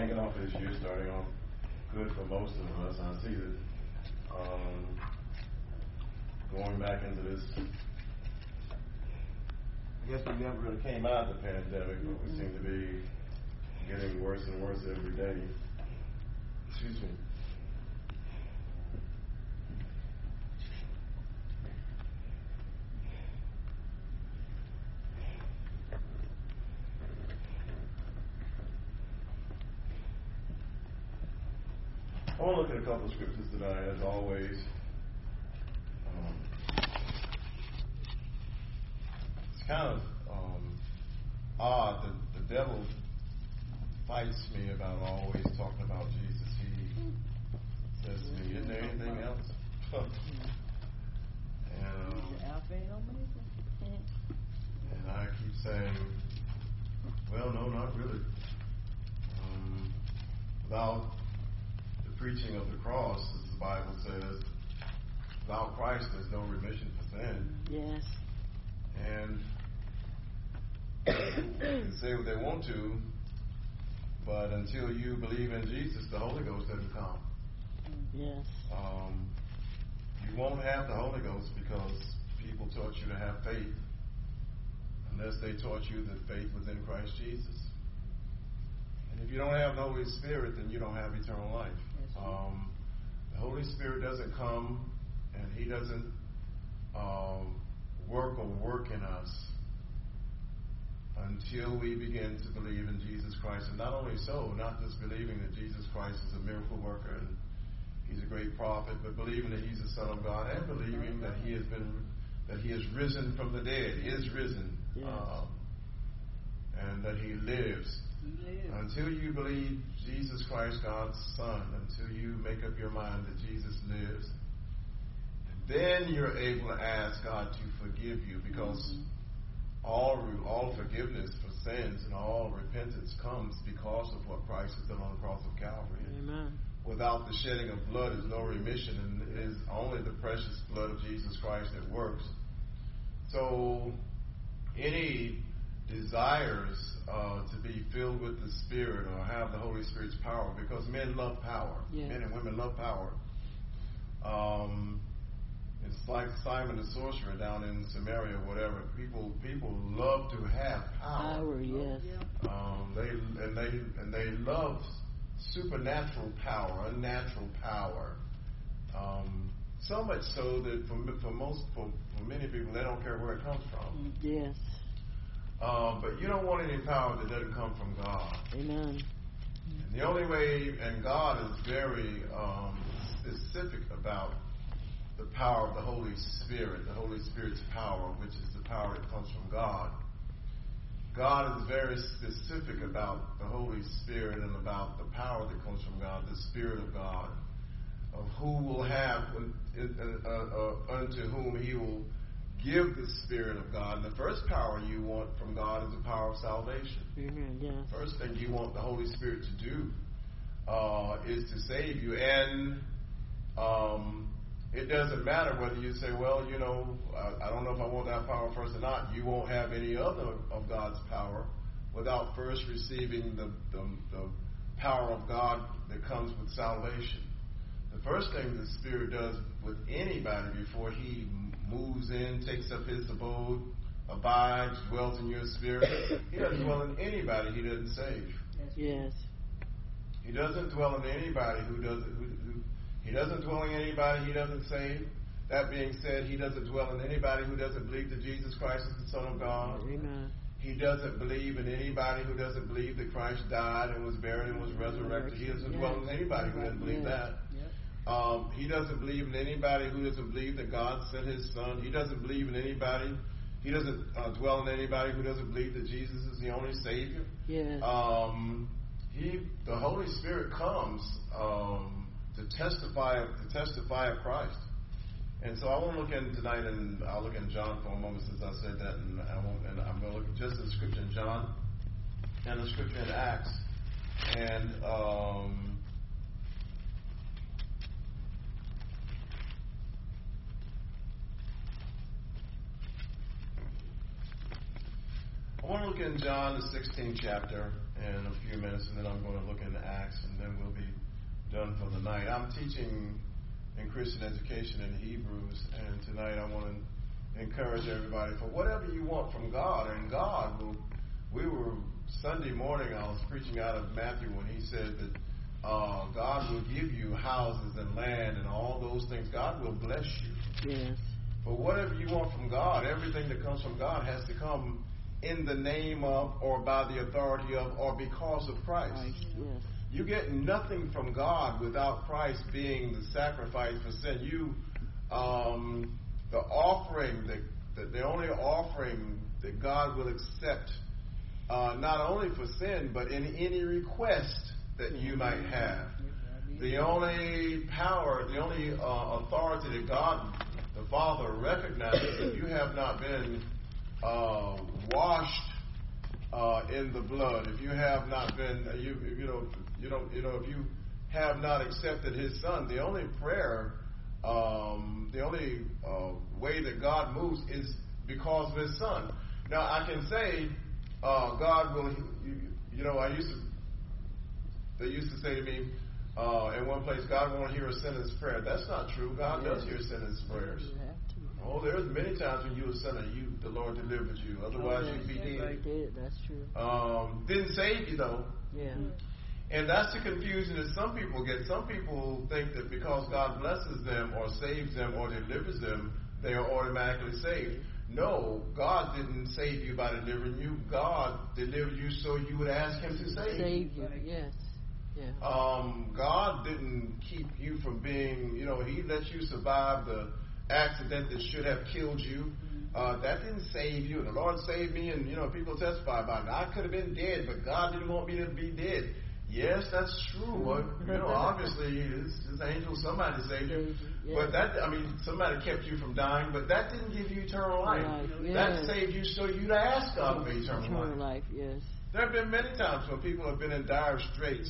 thinking off this year starting off good for most of us. I see that going back into this, I guess we never really came out of the pandemic, but we seem to be getting worse and worse every day. Excuse me. I want to look at a couple of scriptures tonight, as always. It's kind of odd that the devil fights me about always talking about Jesus. He says to me, "Isn't there anything else?" And I keep saying, "Well, no, not really. Without the preaching of the cross, as the Bible says, without Christ, there's no remission for sin." Yes. And people can say what they want to, but until you believe in Jesus, the Holy Ghost doesn't come. Yes. You won't have the Holy Ghost because people taught you to have faith, unless they taught you that faith was in Christ Jesus. And if you don't have the Holy Spirit, then you don't have eternal life. The Holy Spirit doesn't come, and He doesn't work in us until we begin to believe in Jesus Christ. And not only so, not just believing that Jesus Christ is a miracle worker and He's a great prophet, but believing that He's the Son of God, and believing that He has risen from the dead, is risen, yes. And that He lives. Until you believe Jesus Christ, God's Son, until you make up your mind that Jesus lives, then you're able to ask God to forgive you, because all forgiveness for sins and all repentance comes because of what Christ has done on the cross of Calvary. Amen. Without the shedding of blood is no remission, and it is only the precious blood of Jesus Christ that works. So any desires to be filled with the Spirit or have the Holy Spirit's power, because men love power. Yes. Men and women love power. It's like Simon the sorcerer down in Samaria, whatever. People love to have power. Power, yes. They love supernatural power, unnatural power. So much so that for many people, they don't care where it comes from. Yes. But you don't want any power that doesn't come from God. Amen. And the only way, and God is very specific about the power of the Holy Spirit, the Holy Spirit's power, which is the power that comes from God. God is very specific about the Holy Spirit and about the power that comes from God, the Spirit of God, of who will have, unto whom He will give the Spirit of God. And the first power you want from God is the power of salvation. Amen. Yes. First thing you want the Holy Spirit to do is to save you. And it doesn't matter whether you say, well, I don't know if I want that power first or not. You won't have any other of God's power without first receiving the power of God that comes with salvation. The first thing the Spirit does with anybody before He moves in, takes up His abode, abides, dwells in your spirit, He doesn't dwell in anybody He doesn't save. Yes. He doesn't dwell in anybody He doesn't dwell in anybody He doesn't save. That being said, He doesn't dwell in anybody who doesn't believe that Jesus Christ is the Son of God. Amen. He doesn't believe in anybody who doesn't believe that Christ died and was buried and was resurrected. He doesn't dwell in anybody who doesn't believe that. He doesn't believe in anybody who doesn't believe that God sent His Son. He doesn't believe in anybody. He doesn't dwell in anybody who doesn't believe that Jesus is the only Savior. Yes. The Holy Spirit comes to testify of Christ. And so I want to look in tonight, and I'll look in John for a moment since I said that, and I'm going to look just at the scripture in John and the scripture in Acts. And I want to look in John, the 16th chapter, in a few minutes, and then I'm going to look into Acts, and then we'll be done for the night. I'm teaching in Christian education in Hebrews, and tonight I want to encourage everybody for whatever you want from God, and God will. We were Sunday morning. I was preaching out of Matthew when he said that God will give you houses and land and all those things. God will bless you. Yes. But whatever you want from God, everything that comes from God has to come in the name of, or by the authority of, or because of Christ. Yes. You get nothing from God without Christ being the sacrifice for sin. The offering, the only offering that God will accept, not only for sin, but in any request that you might have. The only power, the only authority that God, the Father, recognizes if you have not been washed in the blood, if you have not been, if you have not accepted His Son, the only prayer, the only way that God moves is because of His Son. Now, I can say, God will, they used to say to me in one place, God won't hear a sinner's prayer. That's not true. God does hear sinners' prayers. Oh, there's many times when you were a sinner, the Lord delivered you. Otherwise, you'd be dead. That's true. Didn't save you, though. Yeah. And that's the confusion that some people get. Some people think that because God blesses them or saves them or delivers them, they are automatically saved. No, God didn't save you by delivering you. God delivered you so you would ask Him to save you. Yes. Yeah. God didn't keep you from being, He let you survive the accident that should have killed you. That didn't save you. The Lord saved me, and, people testify about it. I could have been dead, but God didn't want me to be dead. Yes, that's true. Obviously, His angel, somebody saved you. Yeah. But somebody kept you from dying, but that didn't give you eternal life. That saved you so you'd ask God for eternal life. Yes. There have been many times when people have been in dire straits,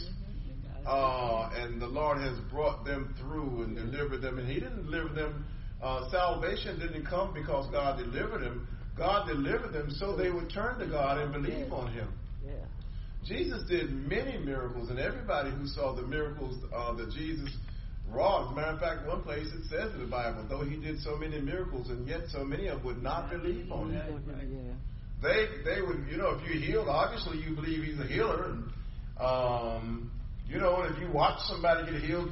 and the Lord has brought them through and delivered them, and He didn't deliver them. Salvation didn't come because God delivered them. God delivered them so they would turn to God and believe on Him. Yeah. Jesus did many miracles, and everybody who saw the miracles that Jesus wrought. As a matter of fact, one place it says in the Bible, though He did so many miracles, and yet so many of them would not believe on Him. They would, if you're healed, obviously you believe He's a healer, and and if you watch somebody get healed,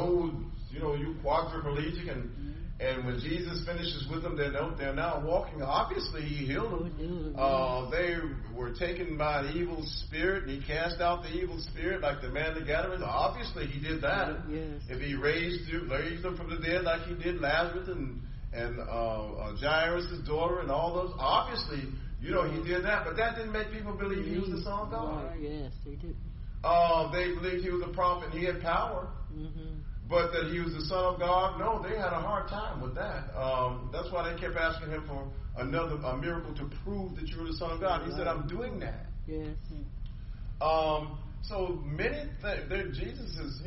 you quadriplegic, and when Jesus finishes with them, they're now walking. Obviously, He healed them. They were taken by an evil spirit, and He cast out the evil spirit, like the man of Gadarene. Obviously, He did that. Yes. If He raised them from the dead, like He did Lazarus and Jairus' daughter, and all those, obviously, He did that. But that didn't make people believe He was the Son of God. Right. Yes, they did. They believed He was a prophet and He had power. Mm-hmm. But that He was the Son of God, no, they had a hard time with that. That's why they kept asking Him for a miracle to prove that you were the Son of God. He said, I'm doing that. Yes. So many things, Jesus is,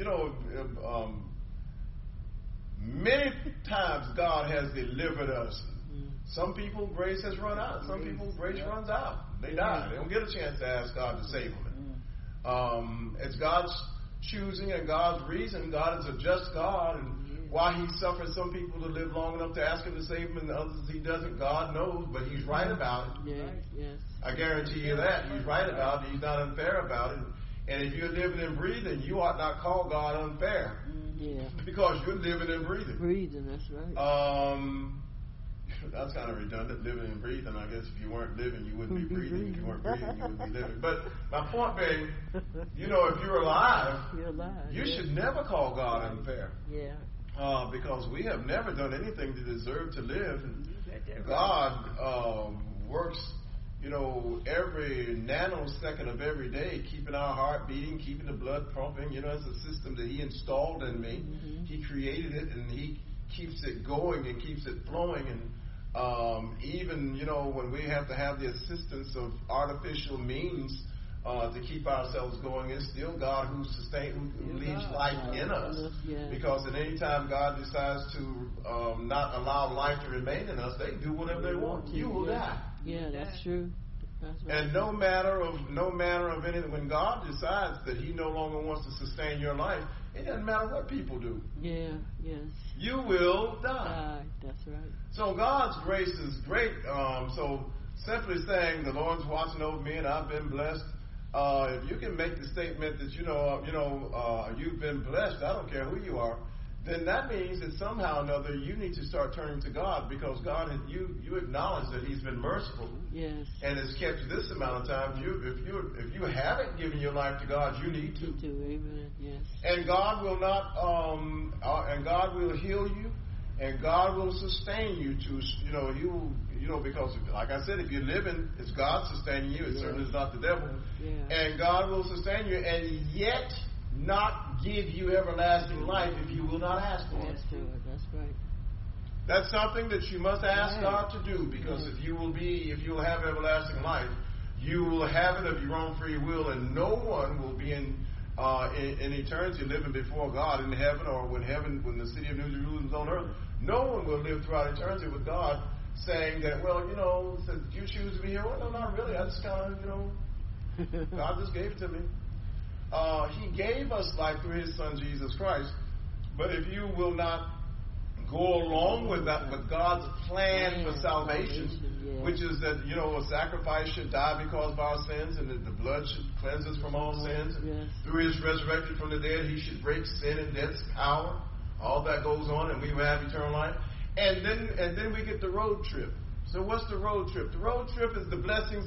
many times God has delivered us. Some people, grace has run out. Some people, grace runs out. They die. They don't get a chance to ask God to save them. It's God's choosing and God's reason. God is a just God, and why He suffers some people to live long enough to ask Him to save them and others He doesn't, God knows, but He's right about it. Yes. I guarantee you that. He's right about it. He's not unfair about it. And if you're living and breathing, you ought not call God unfair. Yeah. Because you're living and breathing. Breathing, that's right. That's kind of redundant, living and breathing. I guess if you weren't living, you wouldn't be breathing. If you weren't breathing, you wouldn't be living. But my point being, if you're alive, you should never call God unfair. Yeah. Because we have never done anything to deserve to live. And God works, every nanosecond of every day, keeping our heart beating, keeping the blood pumping. It's a system that He installed in me. Mm-hmm. He created it, and He keeps it going and keeps it flowing. And even, when we have to have the assistance of artificial means to keep ourselves going, it's still God who leaves life in us. Because at any time God decides to not allow life to remain in us, they do whatever they want. You will die. Yeah, that's true. That's right. And no matter of anything, when God decides that He no longer wants to sustain your life, it doesn't matter what people do. Yeah, yes. You will die. That's right. So God's grace is great. So simply saying the Lord's watching over me and I've been blessed. If you can make the statement that you've been blessed, I don't care who you are, then that means that somehow or another you need to start turning to God, because God, you acknowledge that He's been merciful, yes, and has kept you this amount of time. If you haven't given your life to God, you need to. Amen. Yes. And God will not, and God will heal you, and God will sustain you to, because like I said, if you're living, it's God sustaining you. It certainly is not the devil. Yeah. And God will sustain you, and yet not give you everlasting life if you will not ask for it. That's right. That's something that you must ask God to do, because if you will have everlasting life, you will have it of your own free will, and no one will be in eternity living before God in heaven, or when the city of New Jerusalem is on earth. No one will live throughout eternity with God saying that, did you choose to be here? Well, no, not really. I just kind of, God just gave it to me. He gave us life through His Son, Jesus Christ. But if you will not go along with that, with God's plan for salvation, which is that, a sacrifice should die because of our sins, and that the blood should cleanse us from all sins. And through His resurrection from the dead, He should break sin and death's power. All that goes on, and we will have eternal life. And then we get the road trip. So what's the road trip? The road trip is the blessings.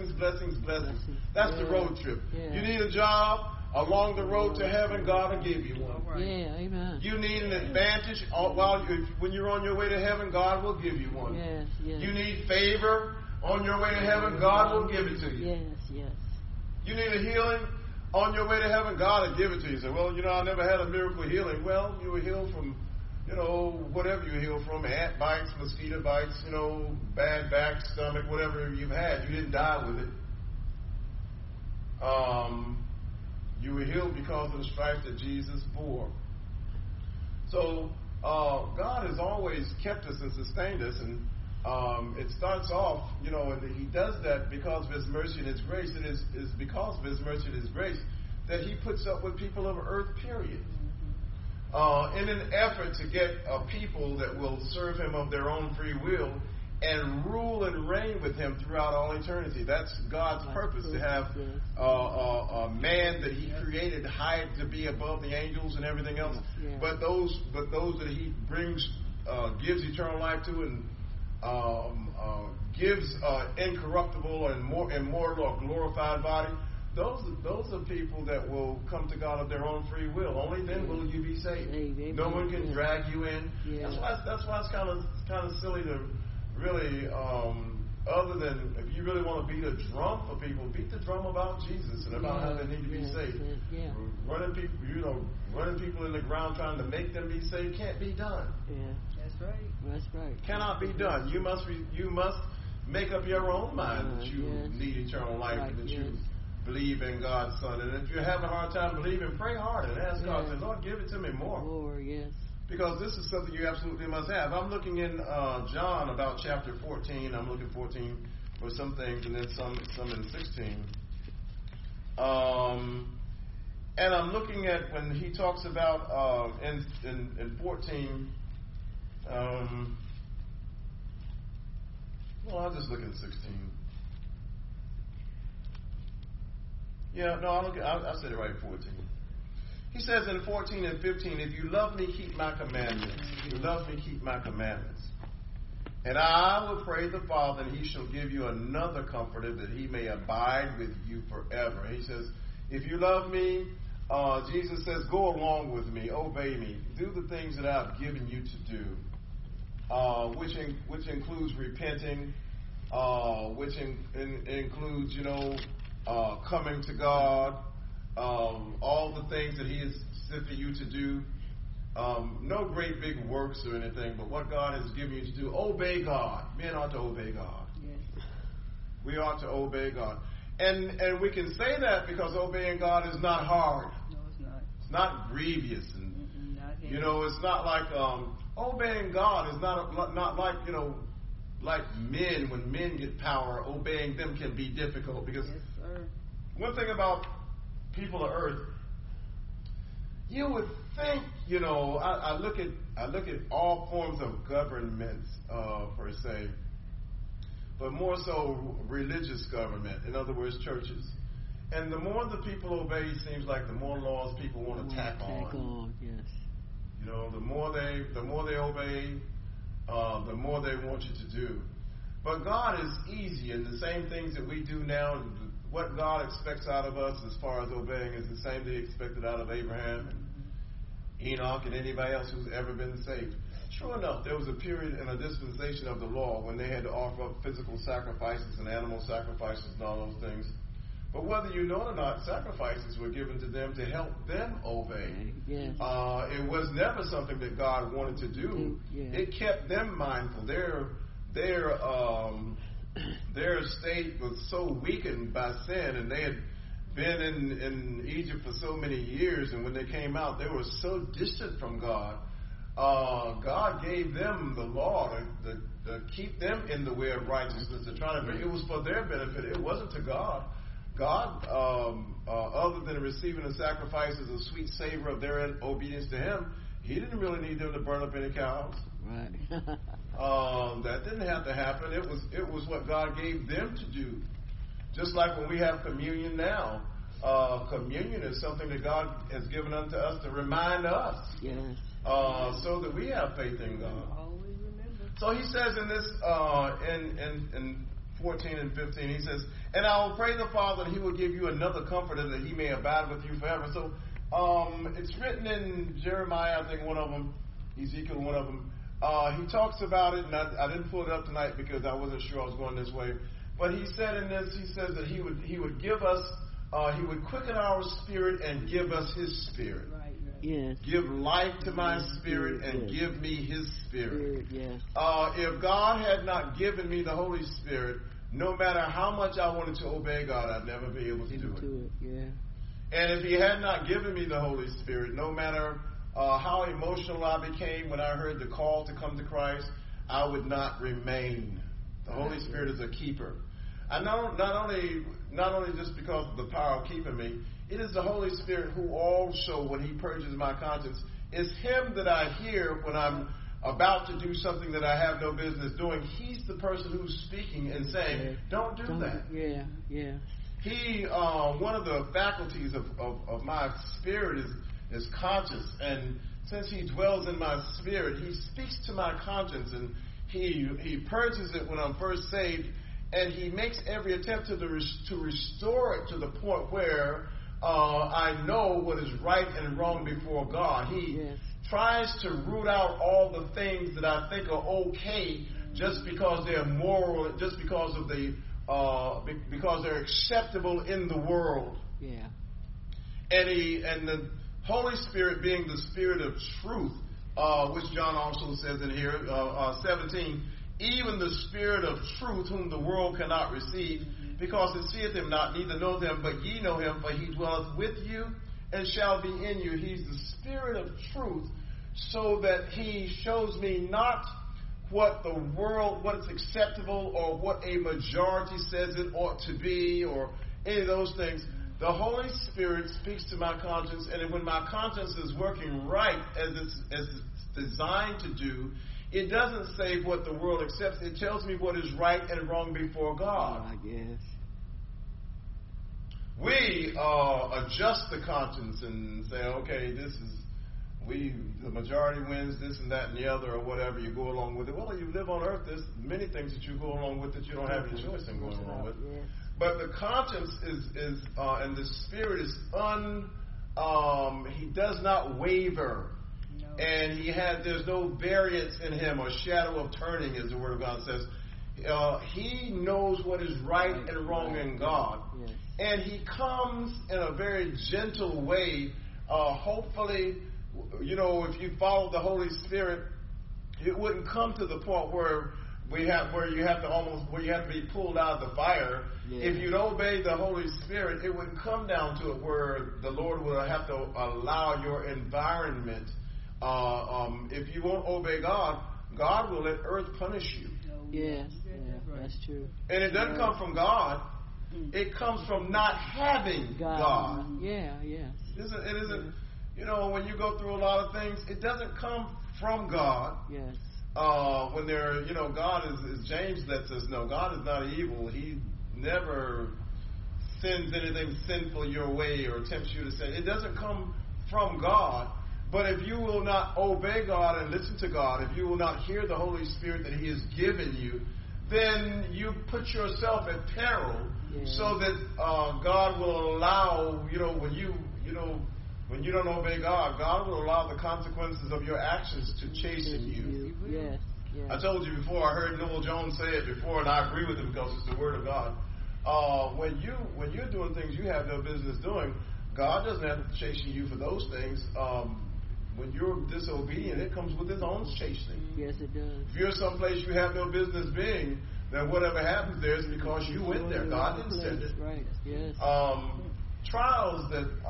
That's the road trip. Yeah. You need a job. Along the road to heaven, God will give you one. Yeah, amen. You need an advantage when you're on your way to heaven, God will give you one. Yes. You need favor on your way to heaven, God will give it to you. Yes. You need a healing on your way to heaven, God will give it to you. You say, I never had a miracle healing. Well, you were healed from, whatever you healed from, ant bites, mosquito bites, bad back, stomach, whatever you've had. You didn't die with it. You were healed because of the stripes that Jesus bore. So God has always kept us and sustained us, and it starts off, and He does that because of His mercy and His grace. It is because of His mercy and His grace that He puts up with people of earth, period. In an effort to get a people that will serve Him of their own free will and rule and reign with Him throughout all eternity. That's God's purpose, to have a man that He created high to be above the angels and everything else. Yeah. But those that He brings, gives eternal life to, and gives incorruptible and immortal or glorified body. Those are people that will come to God of their own free will. Only then will you be saved. Amen. No one can drag you in. Yeah. That's why it's kind of silly to really, other than if you really want to beat a drum for people, beat the drum about Jesus and about how they need to be saved. Yeah. Running people in the ground trying to make them be saved can't be done. Yeah, that's right. Cannot be done. You must make up your own mind that you need eternal life and that you believe in God's Son. And if you have a hard time believing, pray hard and ask God, say, Lord, give it to me more. More, yes. Because this is something you absolutely must have. I'm looking in John about chapter 14. I'm looking 14 for some things, and then some in 16. And I'm looking at when he talks about in 14. I'll just look at 16. Yeah, no, I said it right, 14. He says in 14 and 15, if you love me, keep my commandments. If you love me, keep my commandments. And I will pray the Father, and He shall give you another Comforter, that He may abide with you forever. He says, if you love me, Jesus says, go along with me, obey me, do the things that I've given you to do, which includes repenting, which includes, coming to God, all the things that He has said for you to do. No great big works or anything, but what God has given you to do. Obey God. Men ought to obey God. Yes. We ought to obey God. And we can say that because obeying God is not hard. No, it's not. It's not grievous. And it's not like obeying God is not like, like men, when men get power, obeying them can be difficult. Because Yes, sir. one thing about people of earth, you would think, you know, I look at all forms of governments per se, but more so religious government. In other words, churches. And the more the people obey, it seems like the more laws people want to tack on. Yes. You know, the more they obey, the more they want you to do. But God is easy, and the same things that we do now, what God expects out of us as far as obeying is the same they expected out of Abraham and Enoch and anybody else who's ever been saved. True enough, there was a period in a dispensation of the law when they had to offer up physical sacrifices and animal sacrifices and all those things. But whether you know it or not, sacrifices were given to them to help them obey. Yes. It was never something that God wanted to do. Yeah. It kept them mindful. Their state was so weakened by sin, and they had been in Egypt for so many years, and when they came out, they were so distant from God. God gave them the law to keep them in the way of righteousness, to try to bring. It was for their benefit. It wasn't to God. God, other than receiving the sacrifices, a sweet savor of their obedience to Him, He didn't really need them to burn up any cows. Right. That didn't have to happen. It was what God gave them to do. Just like when we have communion now, communion is something that God has given unto us to remind us, Yes. so that we have faith in God. Always remember. So He says in this, in 14 and 15, He says, "And I will pray the Father that He will give you another comforter that He may abide with you forever." So it's written in Jeremiah, I think one of them, Ezekiel, one of them. He talks about it, and I didn't pull it up tonight because I wasn't sure I was going this way. But he said in this, he says that he would give us, He would quicken our spirit and give us His Spirit. Right. Yes. Give life to my spirit and Yes. give me His Spirit. Yes. If God had not given me the Holy Spirit, no matter how much I wanted to obey God, I'd never be able to do it. Yeah. And if He had not given me the Holy Spirit, no matter how emotional I became when I heard the call to come to Christ, I would not remain. The Holy Spirit is a keeper. I know not only just because of the power of keeping me, it is the Holy Spirit who also, when He purges my conscience, it's Him that I hear when I'm about to do something that I have no business doing. He's the person who's speaking and saying, "Don't do that." Yeah. He, one of the faculties of my spirit is conscience, and since He dwells in my spirit, He speaks to my conscience, and He purges it when I'm first saved, and He makes every attempt to restore it to the point where I know what is right and wrong before God. He tries to root out all the things that I think are okay just because they're moral, just because of because they're acceptable in the world. Yeah. And the Holy Spirit being the Spirit of truth, which John also says in here, 17, even the Spirit of truth whom the world cannot receive, because it seeth Him not, neither know Him, but ye know Him, for He dwelleth with you and shall be in you. He's the Spirit of truth, so that He shows me not what the world, what is acceptable, or what a majority says it ought to be, or any of those things. The Holy Spirit speaks to my conscience, and when my conscience is working right as it's designed to do, it doesn't say what the world accepts. It tells me what is right and wrong before God. Yes. We adjust the conscience and say, okay, the majority wins this and that and the other, or whatever. You go along with it. Well, you live on earth. There's many things that you go along with that you don't have any choice in going along with. Yes. But the conscience is and the Spirit is He does not waver. No. And there's no variance in Him or shadow of turning, as the Word of God says. He knows what is right and wrong in God. Yes. And He comes in a very gentle way. Hopefully, if you follow the Holy Spirit, it wouldn't come to the point where you have to be pulled out of the fire. Yeah. If you'd obey the Holy Spirit, it wouldn't come down to it where the Lord will have to allow your environment. If you won't obey God, God will let earth punish you. Yes. Yeah, that's true. And it doesn't come from God. It comes from not having God. Yeah, yes. It isn't, you know, when you go through a lot of things, it doesn't come from God. Yes. When they're, you know, God is, as James lets us know, God is not evil. He never sends anything sinful your way or tempts you to sin. It doesn't come from God. But if you will not obey God and listen to God, if you will not hear the Holy Spirit that He has given you, then you put yourself at peril, so that God will allow, you know, when you don't obey God, God will allow the consequences of your actions to chasten you. Yes. Yes. I told you before, I heard Noel Jones say it before, and I agree with him because it's the Word of God. When you're doing things you have no business doing, God doesn't have to chasten you for those things. When you're disobedient, it comes with His own chastening. Yes, it does. If you're someplace you have no business being, then whatever happens there is because you went there. God didn't send it. Right. Yes. Trials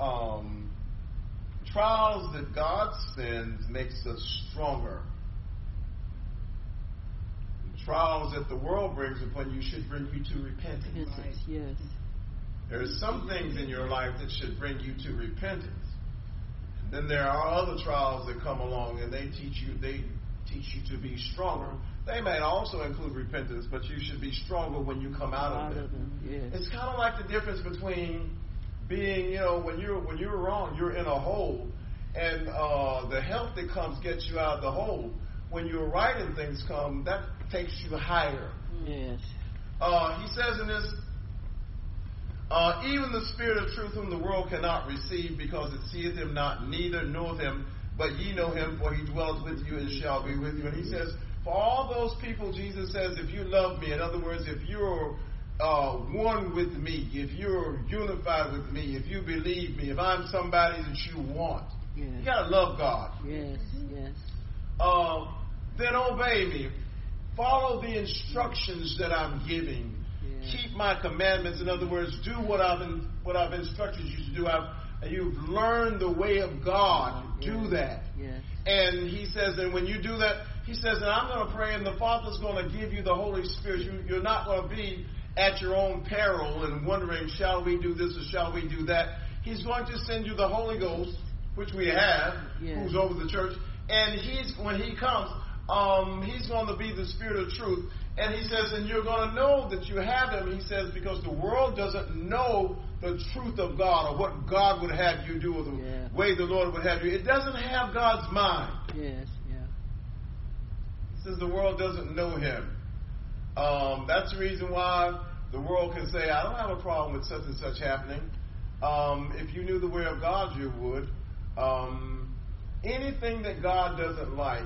that God sends makes us stronger. Trials that the world brings upon you should bring you to repentance. Yes. There are some things in your life that should bring you to repentance. And then there are other trials that come along and they teach you to be stronger. They may also include repentance, but you should be stronger when you come out of it. Yes. It's kind of like the difference between being, you know, when you're wrong, you're in a hole, and the help that comes gets you out of the hole. When you're right and things come, that takes you higher. Yes. He says in this, even the Spirit of truth whom the world cannot receive, because it seeth Him not, neither knoweth Him, but ye know Him, for He dwells with you and shall be with you. And He says, for all those people, Jesus says, if you love me, in other words, if you're one with me, if you're unified with me, if you believe me, if I'm somebody that you want, you got to love God. Yes, yes. Then obey me. Follow the instructions that I'm giving. Keep my commandments. In other words, do what I've instructed you to do. You've learned the way of God. Do that. Yes. And He says, and when you do that, He says, and I'm going to pray, and the Father's going to give you the Holy Spirit. You're not going to be at your own peril and wondering, shall we do this or shall we do that? He's going to send you the Holy Ghost, which we have, who's over the church. And when He comes, He's going to be the Spirit of truth. And He says, and you're going to know that you have Him, He says, because the world doesn't know the truth of God or what God would have you do or the way the Lord would have you. It doesn't have God's mind. Yes, yeah. He says the world doesn't know Him. That's the reason why the world can say, I don't have a problem with such and such happening. If you knew the way of God, you would. Anything that God doesn't like,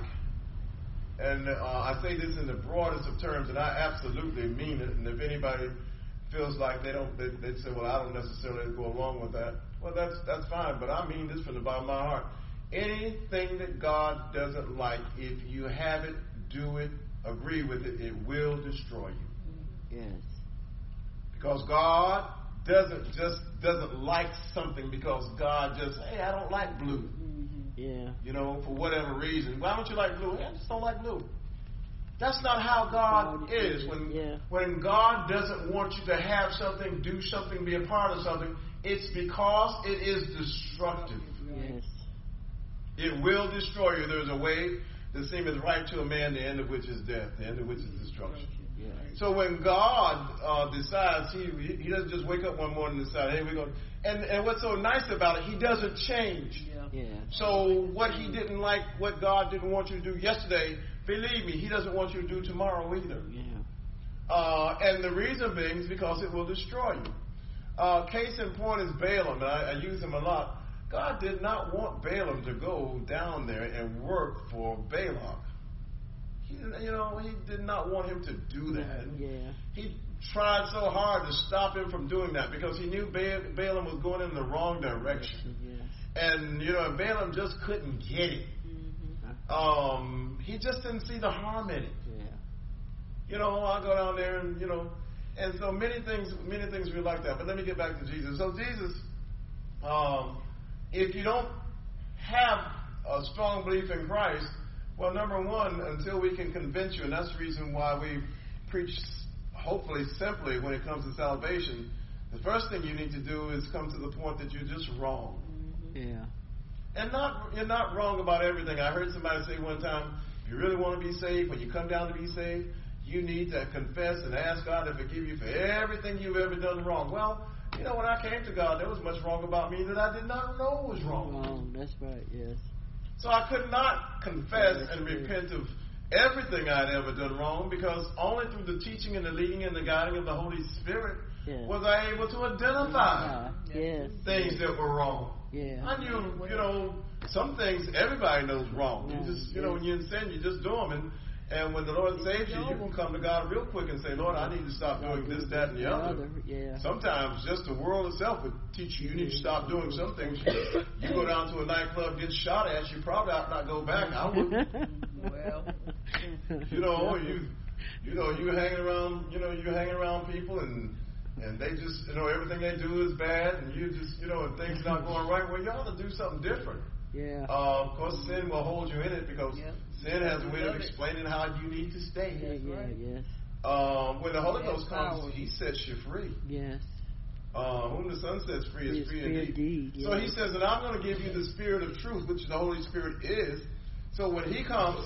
and I say this in the broadest of terms, and I absolutely mean it. And if anybody feels like they say, well, I don't necessarily go along with that. Well, that's fine, but I mean this from the bottom of my heart. Anything that God doesn't like, if you have it, do it, agree with it, it will destroy you. Yes. Because God doesn't like something because God just, hey, I don't like blue. Yeah. You know, for whatever reason. Why don't you like blue? I just don't like blue. That's not how God is. When God doesn't want you to have something, do something, be a part of something, it's because it is destructive. Yes. It will destroy you. There's a way that seemeth right to a man, the end of which is death, the end of which is destruction. Yeah. So when God decides, he doesn't just wake up one morning and decide, hey, we're going to... And what's so nice about it, He doesn't change. Yeah. So what He didn't like, what God didn't want you to do yesterday, believe me, He doesn't want you to do tomorrow either. Yeah. And the reason being is because it will destroy you. Case in point is Balaam, and I use him a lot. God did not want Balaam to go down there and work for Balak. He did not want him to do that. Yeah. He tried so hard to stop him from doing that because he knew Balaam was going in the wrong direction. Yes. And, Balaam just couldn't get it. Mm-hmm. He just didn't see the harm in it. Yeah. I go down there and, and so many things we like that. But let me get back to Jesus. So Jesus, if you don't have a strong belief in Christ, well, number one, until we can convince you, and that's the reason why preach, hopefully simply, when it comes to salvation, the first thing you need to do is come to the point that you're just wrong. Yeah. And you're not wrong about everything. I heard somebody say one time, if you really want to be saved, when you come down to be saved, you need to confess and ask God to forgive you for everything you've ever done wrong. Well, you know, when I came to God, there was much wrong about me that I did not know was wrong. That's right, yes. So I could not confess and repent of everything I'd ever done wrong, because only through the teaching and the leading and the guiding of the Holy Spirit was I able to identify things that were wrong. Yeah. I knew, you know, some things everybody knows wrong. You just, you know, when you're in sin, you just do them. And when the Lord saves you, you can come to God real quick and say, Lord, I need to stop doing this, that, and the other. Yeah. Sometimes just the world itself would teach you need to stop doing some things. You go down to a nightclub, get shot at, you probably ought not go back. I wouldn't. Well, you know, you hanging around people and they just, you know, everything they do is bad, and you just, you know, and things not going right. Well, you ought to do something different. Yeah. Of course, sin will hold you in it, because sin has a way of explaining how you need to stay. Yes. When the Holy Ghost comes, He sets you free. Yes. Whom the Son sets free is free indeed. Yes. So He says, and I'm going to give you the Spirit of truth, which the Holy Spirit is. So when He comes,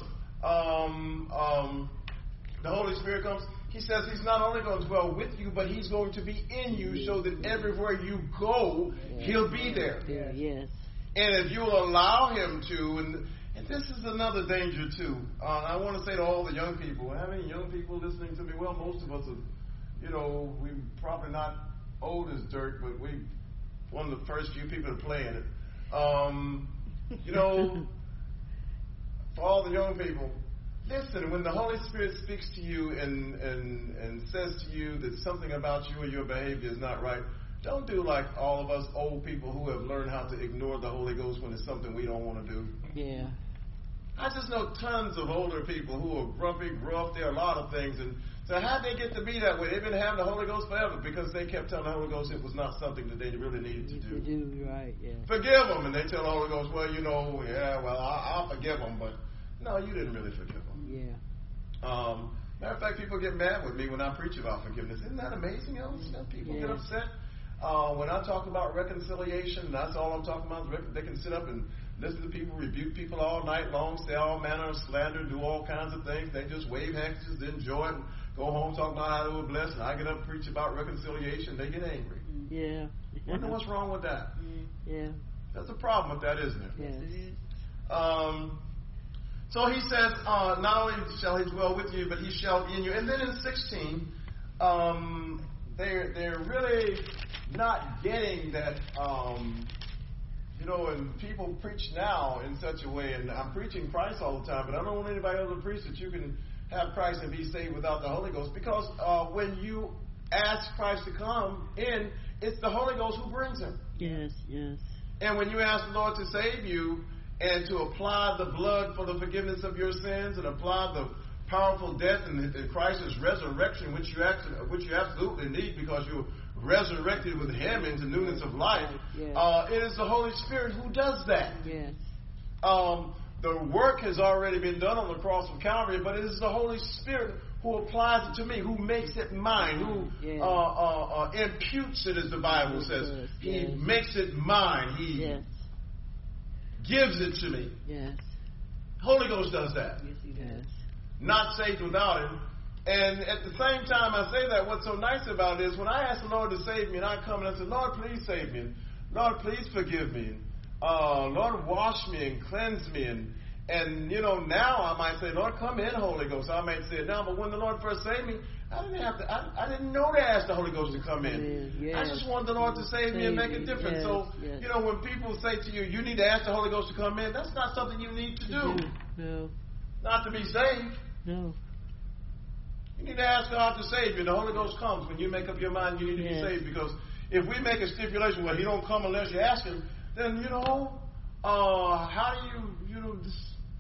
the Holy Spirit comes, He says He's not only going to dwell with you, but He's going to be in you, so that everywhere you go, He'll be there. Yes. And if you will allow Him to, and this is another danger too. I want to say to all the young people, how many young people listening to me? Well, most of us are, you know, we're probably not old as dirt, but we one of the first few people to play in it. You know, for all the young people, listen, when the Holy Spirit speaks to you and says to you that something about you or your behavior is not right, don't do like all of us old people who have learned how to ignore the Holy Ghost when it's something we don't want to do. Yeah. I just know tons of older people who are grumpy, gruff. There are a lot of things. And so how'd they get to be that way? They've been having the Holy Ghost forever, because they kept telling the Holy Ghost it was not something that they really needed to do. Right, yeah. Forgive them. And they tell the Holy Ghost, well, you know, I'll forgive them. But no, you didn't really forgive them. Yeah. Matter of fact, people get mad with me when I preach about forgiveness. Isn't that amazing? People get upset. When I talk about reconciliation, that's all I'm talking about. They can sit up and listen to people, rebuke people all night long, say all manner of slander, do all kinds of things. They just wave handkerchiefs, enjoy it, and go home talking about how they were blessed. And I get up and preach about reconciliation. They get angry. Yeah. Wonder what's wrong with that. Yeah. There's a problem with that, isn't there? Yes. it is. So He says, not only shall He dwell with you, but He shall be in you. And then in 16, they're really not getting that, you know, and people preach now in such a way, and I'm preaching Christ all the time, but I don't want anybody else to preach that you can have Christ and be saved without the Holy Ghost, because when you ask Christ to come in, it's the Holy Ghost who brings Him. Yes. And when you ask the Lord to save you and to apply the blood for the forgiveness of your sins and apply the powerful death and Christ's resurrection, which you absolutely need, because you're resurrected with Him into newness of life, it is the Holy Spirit who does that. Yes. The work has already been done on the cross of Calvary, but it is the Holy Spirit who applies it to me, who makes it mine, who imputes it, as the Bible says. He makes it mine. He gives it to me. Yes. Holy Ghost does that. Yes, He does. Not saved without Him. And at the same time I say that, what's so nice about it is when I ask the Lord to save me, and I come and I say, Lord, please save me. And Lord, please forgive me. Lord, wash me and cleanse me. And you know, now I might say, Lord, come in, Holy Ghost. I might say it now, but when the Lord first saved me, I didn't know to ask the Holy Ghost to come in. Yes. I just wanted the Lord to save me and make a difference. So, you know, when people say to you, you need to ask the Holy Ghost to come in, that's not something you need to do. No. Not to be saved. No. You need to ask God to save you. The Holy Ghost comes when you make up your mind you need to be saved. Because if we make a stipulation where He don't come unless you ask Him, then, you know, how do you know, this,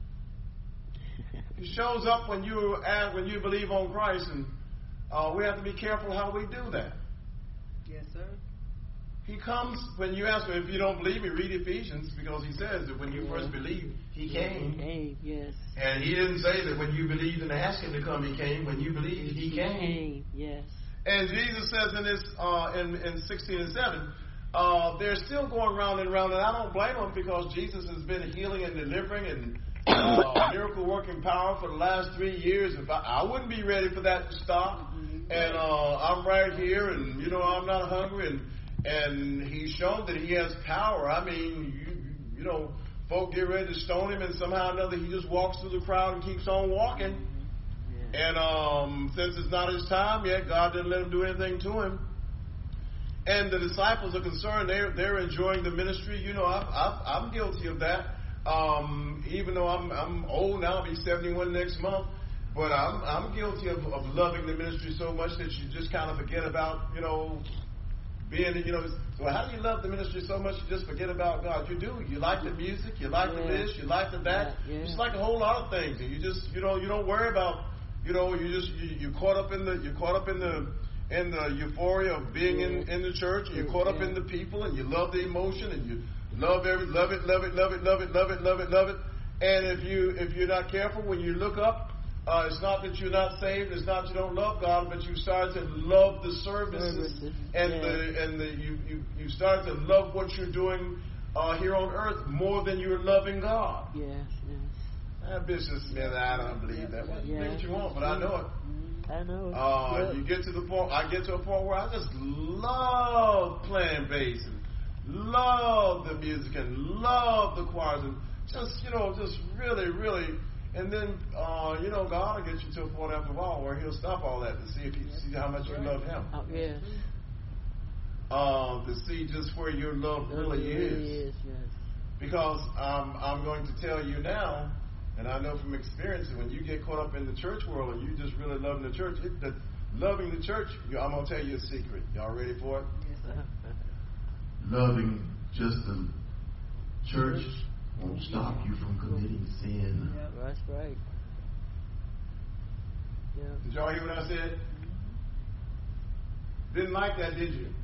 He shows up when you believe on Christ, and we have to be careful how we do that. Yes, sir. He comes when you ask him. If you don't believe me, read Ephesians, because he says that when you first believed, he came. He came, yes. And he didn't say that when you believed and asked him to come, he came. When you believed, he came. Yes. And Jesus says in this in 16 and 7, they're still going round and round, and I don't blame them, because Jesus has been healing and delivering and miracle working power for the last 3 years. If I wouldn't be ready for that to stop. And I'm right here, and I'm not hungry, and he's shown that he has power. I mean, you know, folk get ready to stone him, and somehow or another he just walks through the crowd and keeps on walking. And since it's not his time yet, God didn't let him do anything to him. And the disciples are concerned; they're enjoying the ministry. You know, I'm guilty of that. Even though I'm old now, I'll be 71 next month. But I'm guilty of loving the ministry so much that you just kind of forget about, being, so how do you love the ministry so much you just forget about God? You do. You like the music, you like the this, you like the that. You just like a whole lot of things, and you just, you don't worry about, you're caught up in the euphoria of being in the church, and you're caught up in the people, and you love the emotion, and you love it. And if you're not careful, when you look up, it's not that you're not saved. It's not you don't love God, but you start to love the services and you start to love what you're doing here on earth more than you're loving God. Yes. Bishop Smith, I don't believe that. What you think you want, but I know it. I know it. You get to the point. I get to a point where I just love playing bass and love the music and love the choirs and just really. And then, God will get you to a point after a while where he'll stop all that to see if you see how much you love him. Yes. To see just where your love really is. Yes. Because I'm going to tell you now, and I know from experience, that when you get caught up in the church world and you just really loving the church, loving the church, I'm going to tell you a secret. Y'all ready for it? Yes. Loving just the church won't stop you from committing sin. Yep. That's right. Yeah. Did y'all hear what I said? Didn't like that, did you?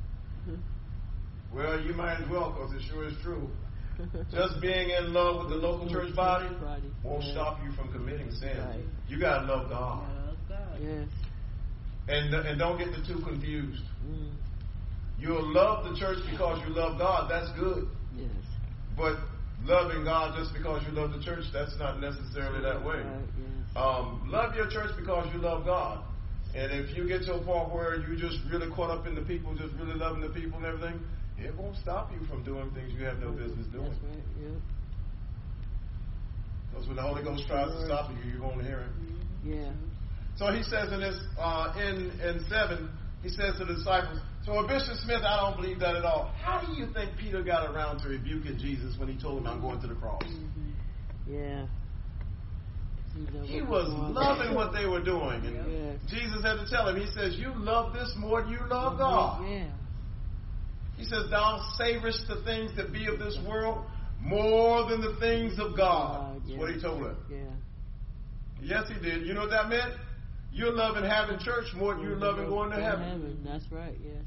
Well, you might as well, because it sure is true. Just being in love with the local church body won't stop you from committing sin. Right. You got to love God. Yes. And don't get the two confused. You'll love the church because you love God. That's good. Yes. But loving God just because you love the church, that's not necessarily that way. Right, yes. Love your church because you love God. And if you get to a point where you just really caught up in the people, just really loving the people and everything, it won't stop you from doing things you have no business doing. That's right, yeah. Because when the Holy Ghost tries to stop you, you won't hear him. Yeah. So he says in this, in 7, he says to the disciples, so Bishop Smith, I don't believe that at all. How do you think Peter got around to rebuking Jesus when he told him, I'm going to the cross? Yeah. He was loving what they were doing. And Jesus had to tell him, he says, you love this more than you love God. Yeah. He says, thou savorest the things that be of this world more than the things of God. That's what he told him. Yeah. Yes, he did. You know what that meant? You're loving having church more than you're loving going to heaven. That's right, yes.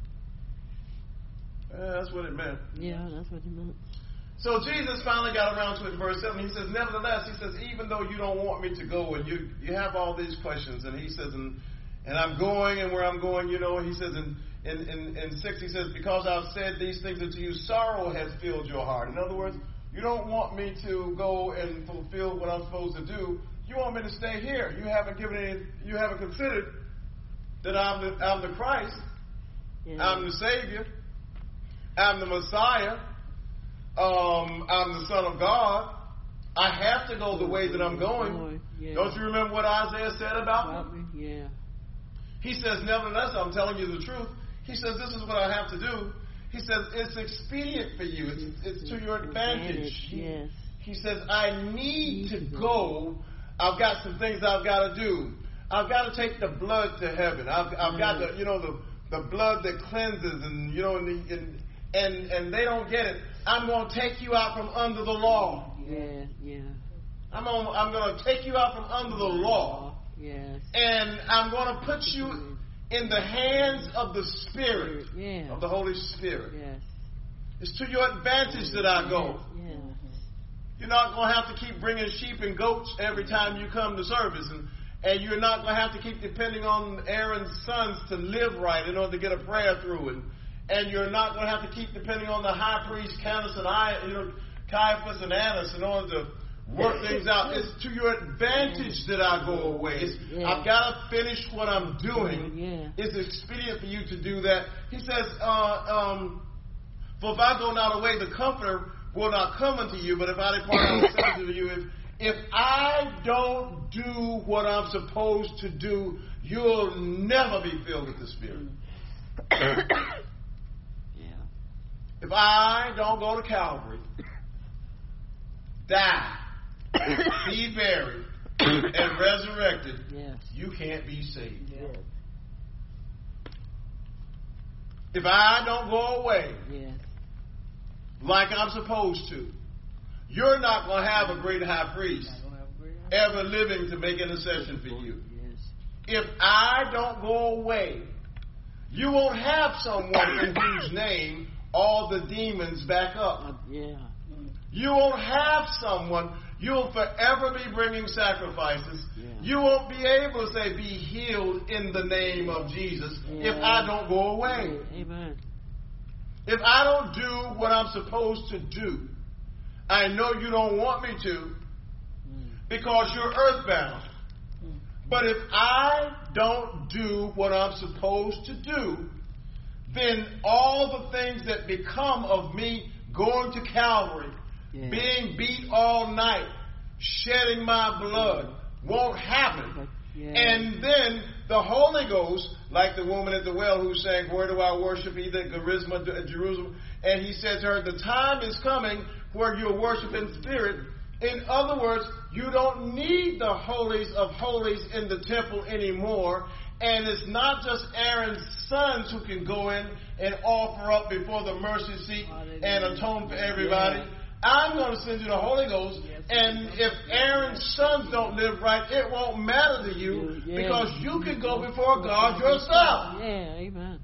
That's what it meant. Yeah, that's what it meant. So Jesus finally got around to it in verse 7. He says, nevertheless, he says, even though you don't want me to go, and you have all these questions, and he says, and I'm going, and where I'm going, he says, in 6, he says, because I've said these things unto you, sorrow has filled your heart. In other words, you don't want me to go and fulfill what I'm supposed to do. You want me to stay here. You haven't considered that I'm the Christ. Yeah. I'm the Savior. I'm the Messiah. I'm the Son of God. I have to go the way that I'm going. Yeah. Don't you remember what Isaiah said about me? Yeah. He says, nevertheless, I'm telling you the truth. He says, this is what I have to do. He says, it's expedient for you. It's to your advantage. Yes. He says, I need to go. I've got some things I've got to do. I've got to take the blood to heaven. I've got to, the blood that cleanses, and and they don't get it. I'm going to take you out from under the law. Yeah. I'm going to take you out from under the law. Yes. And I'm going to put you in the hands of the Spirit, Yeah. of the Holy Spirit. Yes. It's to your advantage that I go. Yes. You're not going to have to keep bringing sheep and goats every time you come to service. And you're not going to have to keep depending on Aaron's sons to live right in order to get a prayer through. And you're not going to have to keep depending on the high priest, Caiaphas and Annas in order to work things out. It's to your advantage that I go away. I've got to finish what I'm doing. Yeah. It's expedient for you to do that. He says, for if I go not away, the Comforter will not come unto you, but if I depart, I will send unto you. If I don't do what I'm supposed to do, you'll never be filled with the Spirit. Yeah. If I don't go to Calvary, die, be buried, and resurrected, Yes. you can't be saved. Yes. If I don't go away Yes. like I'm supposed to, you're not going to have a great high priest ever living to make intercession for you. Yes. If I don't go away, you won't have someone in whose name all the demons back up. Yeah. You won't have someone. You'll forever be bringing sacrifices. Yeah. You won't be able to say, be healed in the name of Jesus if I don't go away. Amen. If I don't do what I'm supposed to do, I know you don't want me to because you're earthbound. But if I don't do what I'm supposed to do, then all the things that become of me going to Calvary, being beat all night, shedding my blood, won't happen. And then the Holy Ghost, like the woman at the well who sang, where do I worship either Charisma, Jerusalem? And he said to her, the time is coming where you'll worship in spirit. In other words, you don't need the holies of holies in the temple anymore. And it's not just Aaron's sons who can go in and offer up before the mercy seat and atone for everybody. I'm going to send you the Holy Ghost. And if Aaron's sons don't live right, it won't matter to you because you can go before God yourself. Yeah, amen.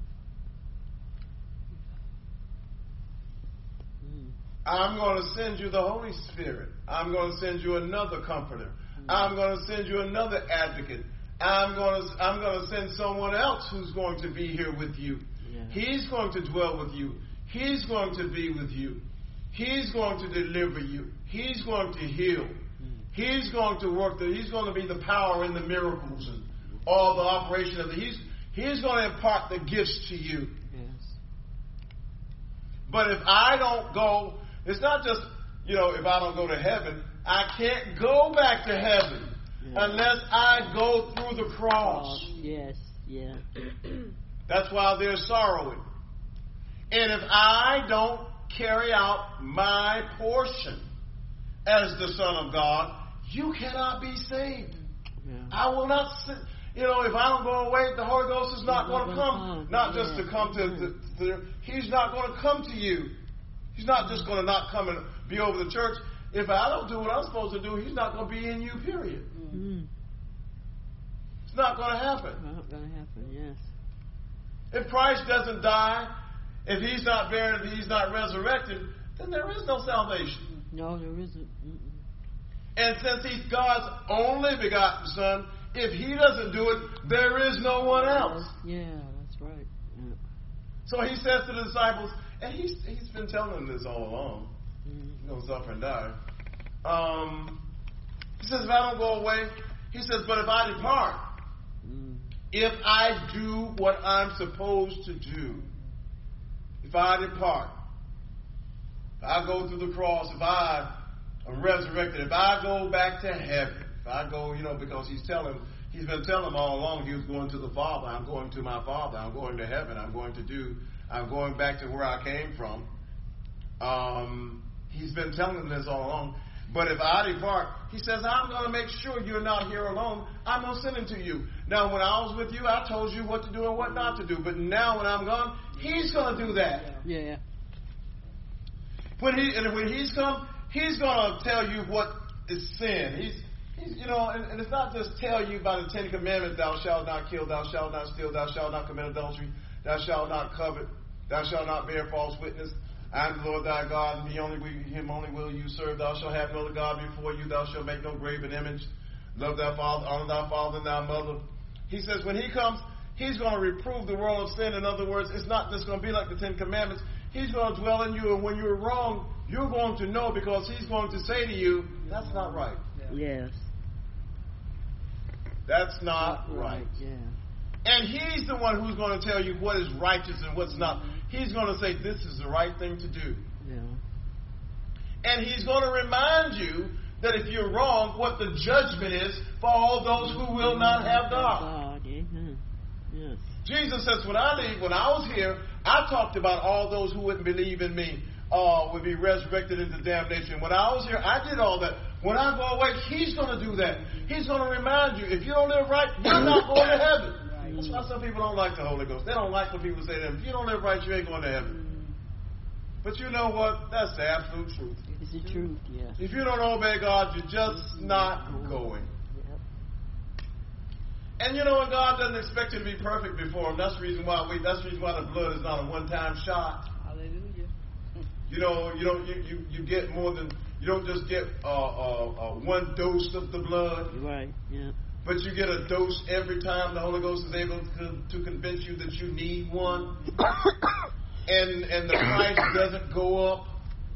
I'm going to send you the Holy Spirit. I'm going to send you another comforter. I'm going to send you another advocate. I'm going to send someone else who's going to be here with you. Yeah. He's going to dwell with you. He's going to be with you. He's going to deliver you. He's going to heal. He's going to work. He's going to be the power in the miracles and all the operation of it. He's going to impart the gifts to you. Yes. But if I don't go, it's not just, if I don't go to heaven, I can't go back to heaven unless I go through the cross. Yes, yeah. That's why they're sorrowing. And if I don't carry out my portion as the Son of God, you cannot be saved. Yeah. I will not, if I don't go away, the Holy Ghost is not going to come. Not just to come to He's not going to come to you. He's not just going to not come and be over the church. If I don't do what I'm supposed to do, He's not going to be in you, period. Mm-hmm. It's not going to happen. Not going to happen, yes. If Christ doesn't die, if He's not buried, if He's not resurrected, then there is no salvation. No, there isn't. Mm-mm. And since He's God's only begotten Son, if He doesn't do it, there is no one else. Yeah, that's right. Yeah. So He says to the disciples, and He's been telling them this all along. He's going to suffer and die. He says, if I don't go away, He says, but if I depart, if I do what I'm supposed to do, if I depart, if I go through the cross, if I am resurrected, if I go back to heaven, if I go, because He's been telling them all along He was going to the Father. I'm going to my Father. I'm going to heaven. I'm going back to where I came from. He's been telling them this all along. But if I depart, He says, I'm going to make sure you're not here alone. I'm going to send Him to you. Now, when I was with you, I told you what to do and what not to do. But now when I'm gone, He's going to do that. Yeah. When He's come, He's going to tell you what is sin. And it's not just tell you by the Ten Commandments, thou shalt not kill, thou shalt not steal, thou shalt not commit adultery, thou shalt not covet, thou shalt not bear false witness. I am the Lord thy God, and him only will you serve. Thou shalt have no other God before you. Thou shalt make no graven image. Love thy father, honor thy father and thy mother. He says when he comes, he's going to reprove the world of sin. In other words, it's not just going to be like the Ten Commandments. He's going to dwell in you, and when you're wrong, you're going to know because he's going to say to you, that's not right. Yes. That's not right. Yeah. And he's the one who's going to tell you what is righteous and what's not. He's going to say, this is the right thing to do. Yeah. And he's going to remind you that if you're wrong, what the judgment is for all those who will not have God. Yes. Jesus says, when I was here, I talked about all those who wouldn't believe in me would be resurrected into damnation. When I was here, I did all that. When I go away, he's going to do that. He's going to remind you, if you don't live right, you're not going to heaven. That's why some people don't like the Holy Ghost. They don't like when people say to them, if you don't live right, you ain't going to heaven. But you know what? That's the absolute truth. It's the truth, yes. If you don't obey God, you're just not going. Yep. And and God doesn't expect you to be perfect before Him. That's the reason why the blood is not a one-time shot. Hallelujah. You get more than, you don't just get one dose of the blood. Right. Yeah. But you get a dose every time the Holy Ghost is able to convince you that you need one. And the price doesn't go up.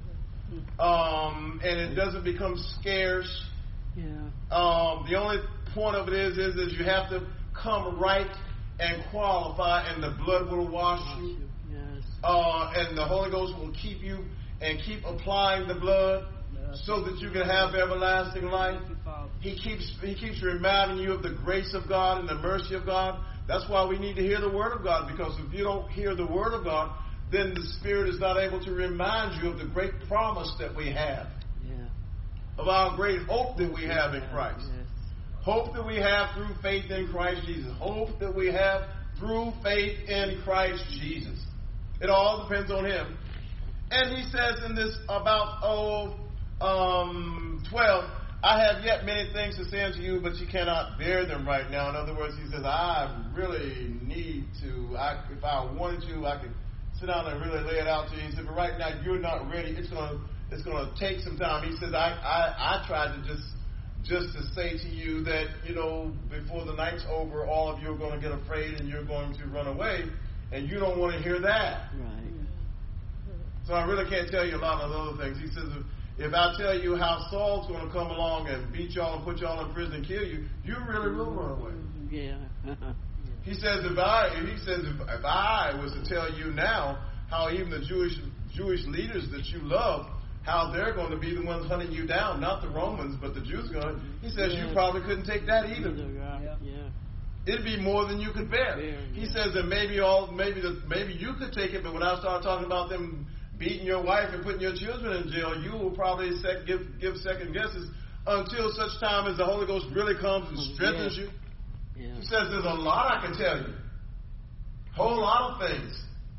And it doesn't become scarce. Yeah. The only point of it is you have to come right and qualify, and the blood will wash you. Yes. And the Holy Ghost will keep you and keep applying the blood so that you can have everlasting life. He keeps reminding you of the grace of God and the mercy of God. That's why we need to hear the Word of God, because if you don't hear the Word of God, then the Spirit is not able to remind you of the great promise that we have, of our great hope that we have in Christ. Yes. Hope that we have through faith in Christ Jesus. Hope that we have through faith in Christ Jesus. It all depends on Him. And he says in this about 12, I have yet many things to say unto you, but you cannot bear them right now. In other words, he says, I really need to, if I wanted to, I could sit down and really lay it out to you. He said, but right now you're not ready. It's going to take some time. He says, I tried to just to say to you that, before the night's over, all of you are going to get afraid and you're going to run away, and you don't want to hear that. Right. So I really can't tell you a lot of other things. He says, if I tell you how Saul's going to come along and beat y'all and put y'all in prison and kill you, you really will run away. Yeah. He says, if I was to tell you now how even the Jewish leaders that you love, how they're going to be the ones hunting you down, not the Romans, but the Jews going to, he says you probably couldn't take that either. It'd be more than you could bear. He says that maybe you could take it, but when I start talking about them beating your wife and putting your children in jail, you will probably give second guesses until such time as the Holy Ghost really comes and strengthens you. Yeah. He says there's a lot I can tell you. Whole lot of things.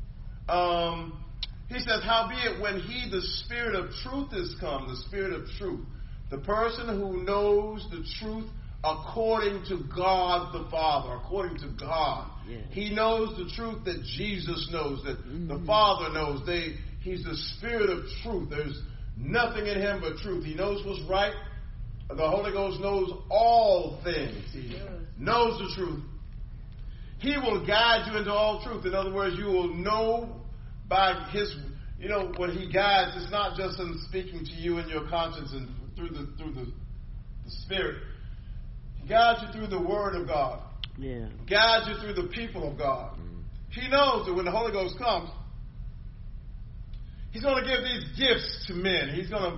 He says, howbeit when he, the Spirit of truth, is come, the Spirit of truth, the person who knows the truth according to God the Father, according to God. Yeah. He knows the truth that Jesus knows, that the Father knows. He's the Spirit of truth. There's nothing in him but truth. He knows what's right. The Holy Ghost knows all things. He knows the truth. He will guide you into all truth. In other words, you will know by his, when he guides, it's not just in speaking to you in your conscience and through the Spirit. He guides you through the Word of God. Yeah. Guides you through the people of God. He knows that when the Holy Ghost comes, he's going to give these gifts to men. He's going to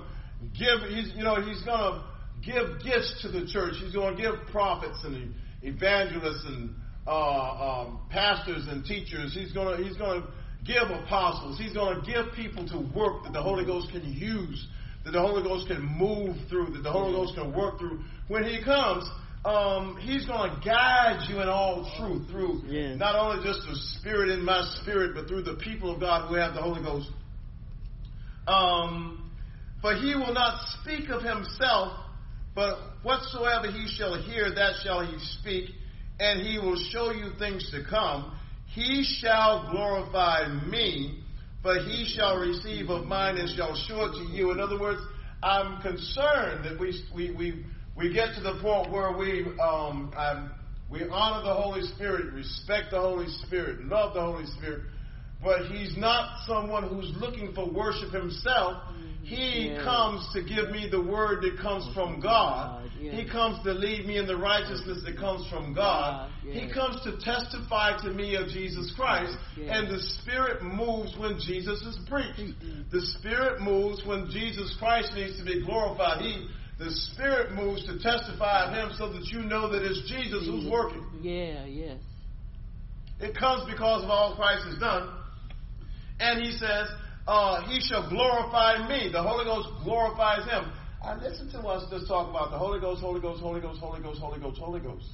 give gifts to the church. He's going to give prophets and evangelists and pastors and teachers. He's going to give apostles. He's going to give people to work that the Holy Ghost can use, that the Holy Ghost can move through, that the Holy Ghost can work through. When he comes, he's going to guide you in all truth through not only just the Spirit in my spirit, but through the people of God who have the Holy Ghost. For he will not speak of himself, But whatsoever he shall hear, that shall he speak, and he will show you things to come. He shall glorify me, for he shall receive of mine and shall show it to you. In other words, I'm concerned that we get to the point where we honor the Holy Spirit, respect the Holy Spirit, love the Holy Spirit, but he's not someone who's looking for worship himself. He comes to give me the word that comes from God. He comes to lead me in the righteousness that comes from God. He comes to testify to me of Jesus Christ. And the Spirit moves when Jesus is preached. The Spirit moves when Jesus Christ needs to be glorified. The Spirit moves to testify of him so that you know that it's Jesus who's working. Yes. It comes because of all Christ has done. And he says, he shall glorify me. The Holy Ghost glorifies him. I listened to us just talk about the Holy Ghost, Holy Ghost, Holy Ghost, Holy Ghost, Holy Ghost, Holy Ghost.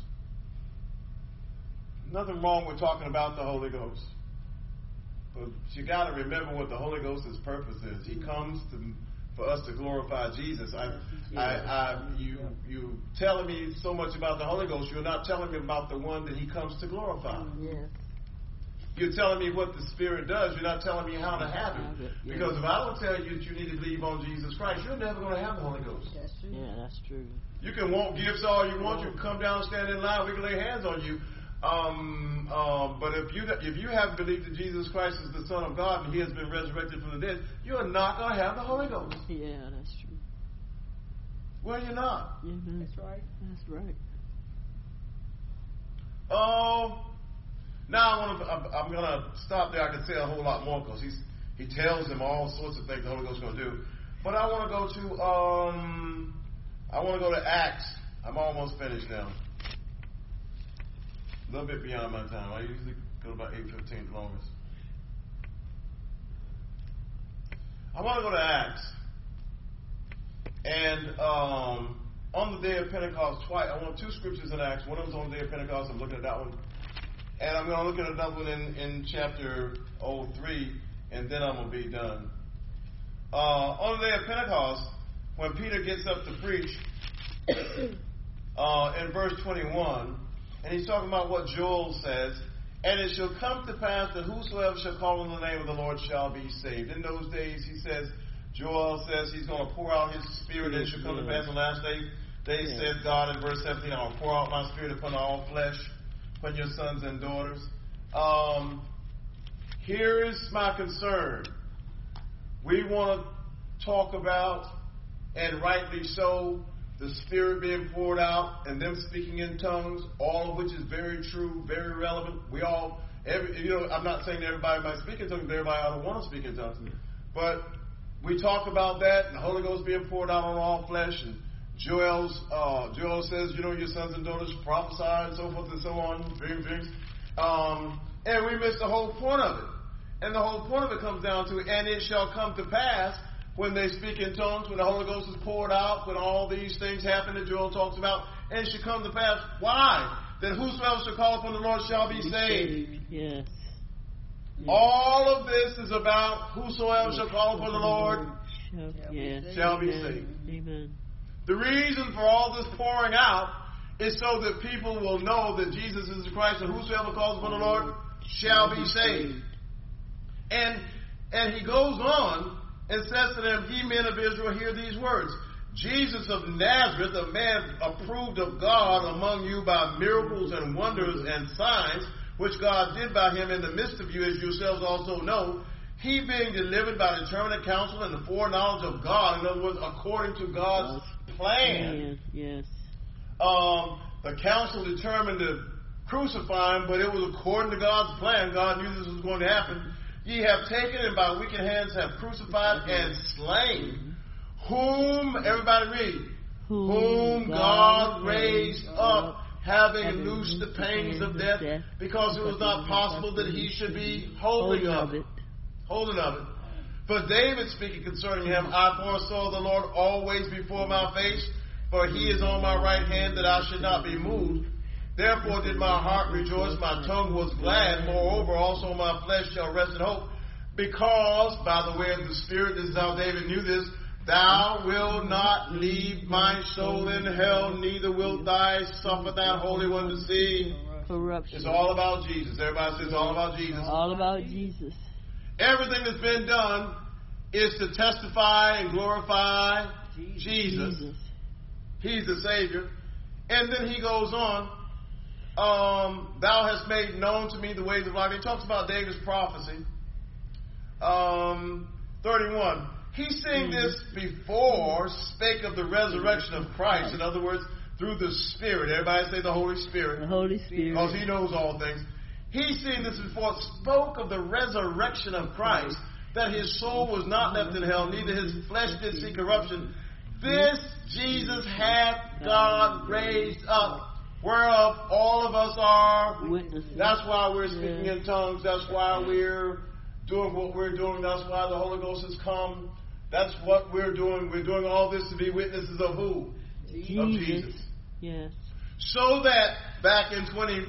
Nothing wrong with talking about the Holy Ghost. But you got to remember what the Holy Ghost's purpose is. He comes for us to glorify Jesus. You telling me so much about the Holy Ghost, you're not telling me about the one that he comes to glorify. Yes. You're telling me what the Spirit does. You're not telling me how to have it. Because if I don't tell you that you need to believe on Jesus Christ, you're never going to have the Holy Ghost. That's true. Yeah, that's true. You can want gifts all you want. You can come down and stand in line. We can lay hands on you. But if you haven't believed that Jesus Christ is the Son of God and he has been resurrected from the dead, you're not going to have the Holy Ghost. Yeah, that's true. Well, you're not. Mm-hmm. That's right. That's right. Oh. Now I'm going to stop there. I can say a whole lot more because he tells them all sorts of things the Holy Ghost is going to do. But I want to go to Acts. I'm almost finished now. A little bit beyond my time. I usually go about 8:15 the longest. I want to go to Acts. And on the day of Pentecost, twice. I want two scriptures in Acts. One of them's on the day of Pentecost. I'm looking at that one. And I'm going to look at another one in chapter 3, and then I'm going to be done. On the day of Pentecost, when Peter gets up to preach, in verse 21, and he's talking about what Joel says, and it shall come to pass that whosoever shall call on the name of the Lord shall be saved. In those days, he says, Joel says he's going to pour out his Spirit, and it shall come to pass in the last day. They said, God, in verse 17, I will pour out my Spirit upon all flesh, upon your sons and daughters. Here is my concern. We want to talk about, and rightly so, the Spirit being poured out and them speaking in tongues, all of which is very true, very relevant. I'm not saying that everybody might speak in tongues, but everybody ought to want to speak in tongues. But we talk about that, and the Holy Ghost being poured out on all flesh, and Joel says, your sons and daughters prophesy and so forth and so on, dreams. And we miss the whole point of it. And the whole point of it comes down to, and it shall come to pass when they speak in tongues, when the Holy Ghost is poured out, when all these things happen that Joel talks about, and it shall come to pass. Why? That whosoever shall call upon the Lord shall be saved. Yes. All of this is about whosoever shall call upon the Lord shall be saved. Amen. The reason for all this pouring out is so that people will know that Jesus is the Christ, and whosoever calls upon the Lord shall be saved. And he goes on and says to them, ye men of Israel, hear these words. Jesus of Nazareth, a man approved of God among you by miracles and wonders and signs, which God did by him in the midst of you, as yourselves also know, he being delivered by determinate counsel and the foreknowledge of God, in other words, according to God's plan. Yes. The council determined to crucify him, but it was according to God's plan. God knew this was going to happen. Ye have taken and by wicked hands have crucified and slain, whom, everybody read, whom God raised up, having loosed the pains of death, because it was not possible that he should be holding of it. For David speaking concerning him, I foresaw the Lord always before my face, for he is on my right hand, that I should not be moved. Therefore did my heart rejoice, my tongue was glad. Moreover, also my flesh shall rest in hope, because by the way of the Spirit, this is how David knew this, Thou wilt not leave my soul in hell, neither wilt thou suffer that Holy One to see corruption. It's all about Jesus. Everybody says it's all about Jesus. All about Jesus. Everything that's been done is to testify and glorify Jesus. He's the Savior. And then he goes on, thou hast made known to me the ways of life. He talks about David's prophecy. 31. He's saying this before spake of the resurrection of Christ. In other words, through the Spirit. Everybody say the Holy Spirit. The Holy Spirit. Because he knows all things. He's seen this before, spoke of the resurrection of Christ, that his soul was not left in hell, neither his flesh did see corruption. This Jesus hath God raised up, whereof all of us are witnesses. That's why we're speaking in tongues. That's why we're doing what we're doing. That's why the Holy Ghost has come. That's what we're doing. We're doing all this to be witnesses of who? Jesus. Of Jesus. Yes. So that back in 20,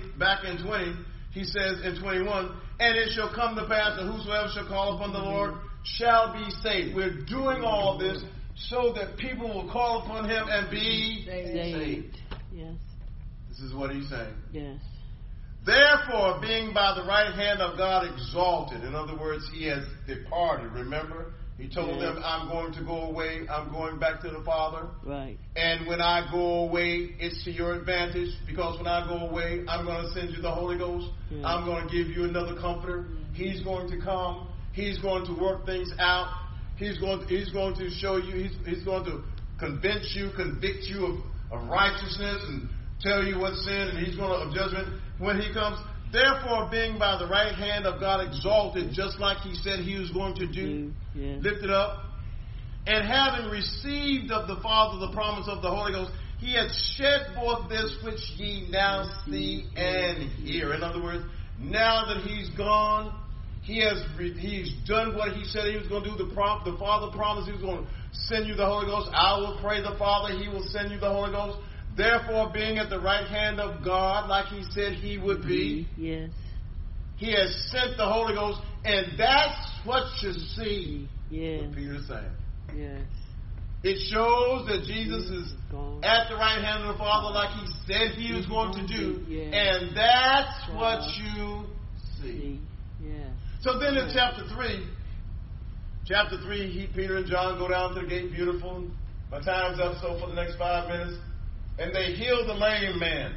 he says in 21, and it shall come to pass that whosoever shall call upon the Lord shall be saved. We're doing all this so that people will call upon him and be saved. Yes. This is what he's saying. Yes. Therefore, being by the right hand of God exalted, in other words, he has departed. Remember, he told them, I'm going to go away. I'm going back to the Father. Right. And when I go away, it's to your advantage, because when I go away, I'm going to send you the Holy Ghost. Yeah. I'm going to give you another comforter. He's going to come. He's going to work things out. He's going to show you. He's going to convince you, convict you of righteousness, and tell you what's sin, and he's going to of judgment when he comes. Therefore, being by the right hand of God exalted, just like he said he was going to do, lifted up, and having received of the Father the promise of the Holy Ghost, he hath shed forth this which ye now see and hear. In other words, now that he's gone, he's done what he said he was going to do. The Father promised he was going to send you the Holy Ghost. I will pray the Father, he will send you the Holy Ghost. Therefore, being at the right hand of God, like he said he would be, yes, he has sent the Holy Ghost, and that's what you see. Yes. What Peter's saying. Yes. It shows that Jesus is at the right hand of the Father, like he said he was going to do, and that's what you see. Yes. So then in chapter 3, Peter and John go down to the gate, beautiful. My time's up, so for the next 5 minutes. And they heal the lame man.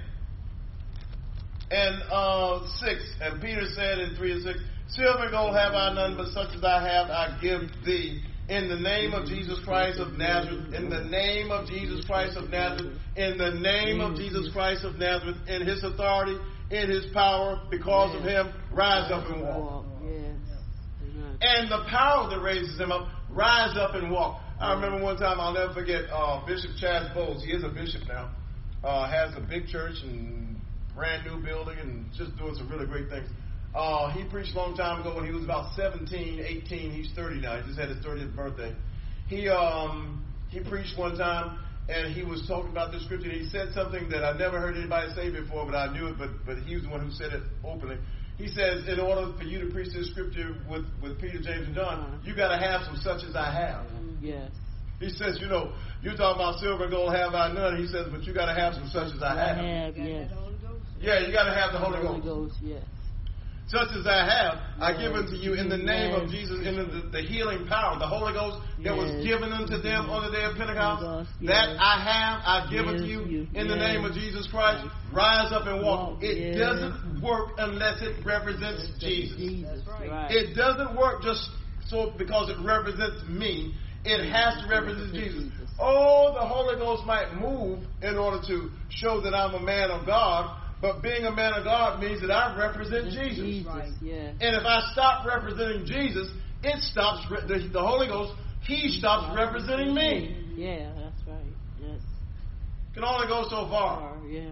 And 6, and Peter said in 3 and 6, silver and gold have I none, but such as I have I give thee. In the name of Jesus Christ of Nazareth, in the name of Jesus Christ of Nazareth, in the name of Jesus Christ of Nazareth, in his authority, in his power, because of him, rise up and walk. And the power that raises him up, rise up and walk. I remember one time, I'll never forget, Bishop Chaz Bowles, he is a bishop now, has a big church and brand new building and just doing some really great things. He preached a long time ago when he was about 17, 18, he's 30 now, he just had his 30th birthday. He preached one time and he was talking about the scripture and he said something that I never heard anybody say before, but I knew it, but he was the one who said it openly. He says, in order for you to preach this scripture with Peter, James, and John, you got to have some such as I have. Yes. He says, you talking about silver and gold have I none. He says, but you got to have some such as I have. Yes. Yeah, you got to have the Holy Ghost. Yes. Such as I have, I give unto you in the name of Jesus, in the healing power, the Holy Ghost that was given unto them on the day of Pentecost. That I have, I give unto you in the name of Jesus Christ. Rise up and walk. It doesn't work unless it represents Jesus. That's right. It doesn't work just so because it represents me. It has to represent Jesus. Oh, the Holy Ghost might move in order to show that I'm a man of God. But being a man of God means that I represent Jesus. Right. Yes. And if I stop representing Jesus, it stops, the Holy Ghost, he stops representing me. Yeah, that's right. Yes. Can only go so far. Yeah.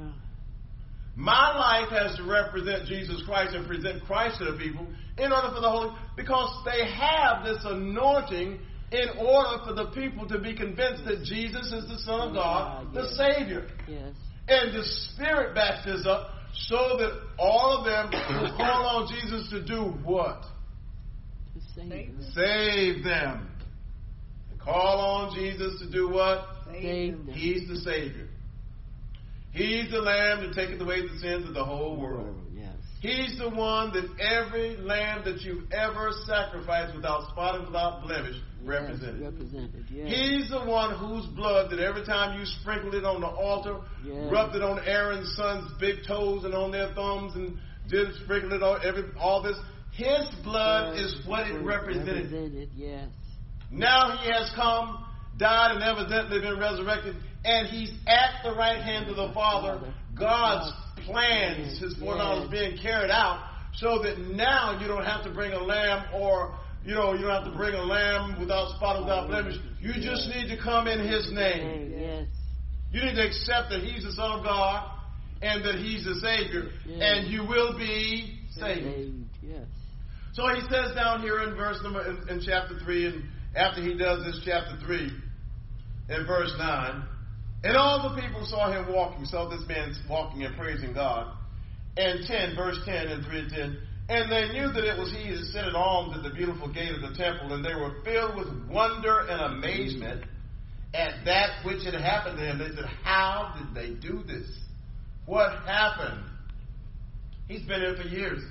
My life has to represent Jesus Christ and present Christ to the people in order for the Holy, because they have this anointing in order for the people to be convinced that Jesus is the Son of God, the Savior. Yes. And the Spirit backs this up so that all of them will call on Jesus to do what? To save them. Save them. Call on Jesus to do what? Save them. He's the Savior. He's the Lamb that taketh away the sins of the whole world. Yes. He's the one that every lamb that you've ever sacrificed without spot and without blemish represented. Yes, represented. Yes. He's the one whose blood that every time you sprinkled it on the altar, Yes. rubbed it on Aaron's sons' big toes and on their thumbs, and did sprinkle it on all this. His blood Yes. is what it represented. Yes. Now he has come, died, and evidently been resurrected, and he's at the right hand of the Father. God's plans, his foreknowledge being carried out, so that now you don't have to bring a lamb, or you don't have to bring a lamb without spot, without blemish. You just need to come in his name. Yes. You need to accept that he's the Son of God and that he's the Savior, and you will be saved. Saved. Yes. So he says down here in in chapter 3, and after he does this, chapter 3, in verse 9, and all the people saw him walking, saw this man walking and praising God. And 10, verse 10 and 3 and 10, and they knew that it was he that sat at arms at the beautiful gate of the temple, and they were filled with wonder and amazement at that which had happened to him. They said, how did they do this? What happened? He's been here for years.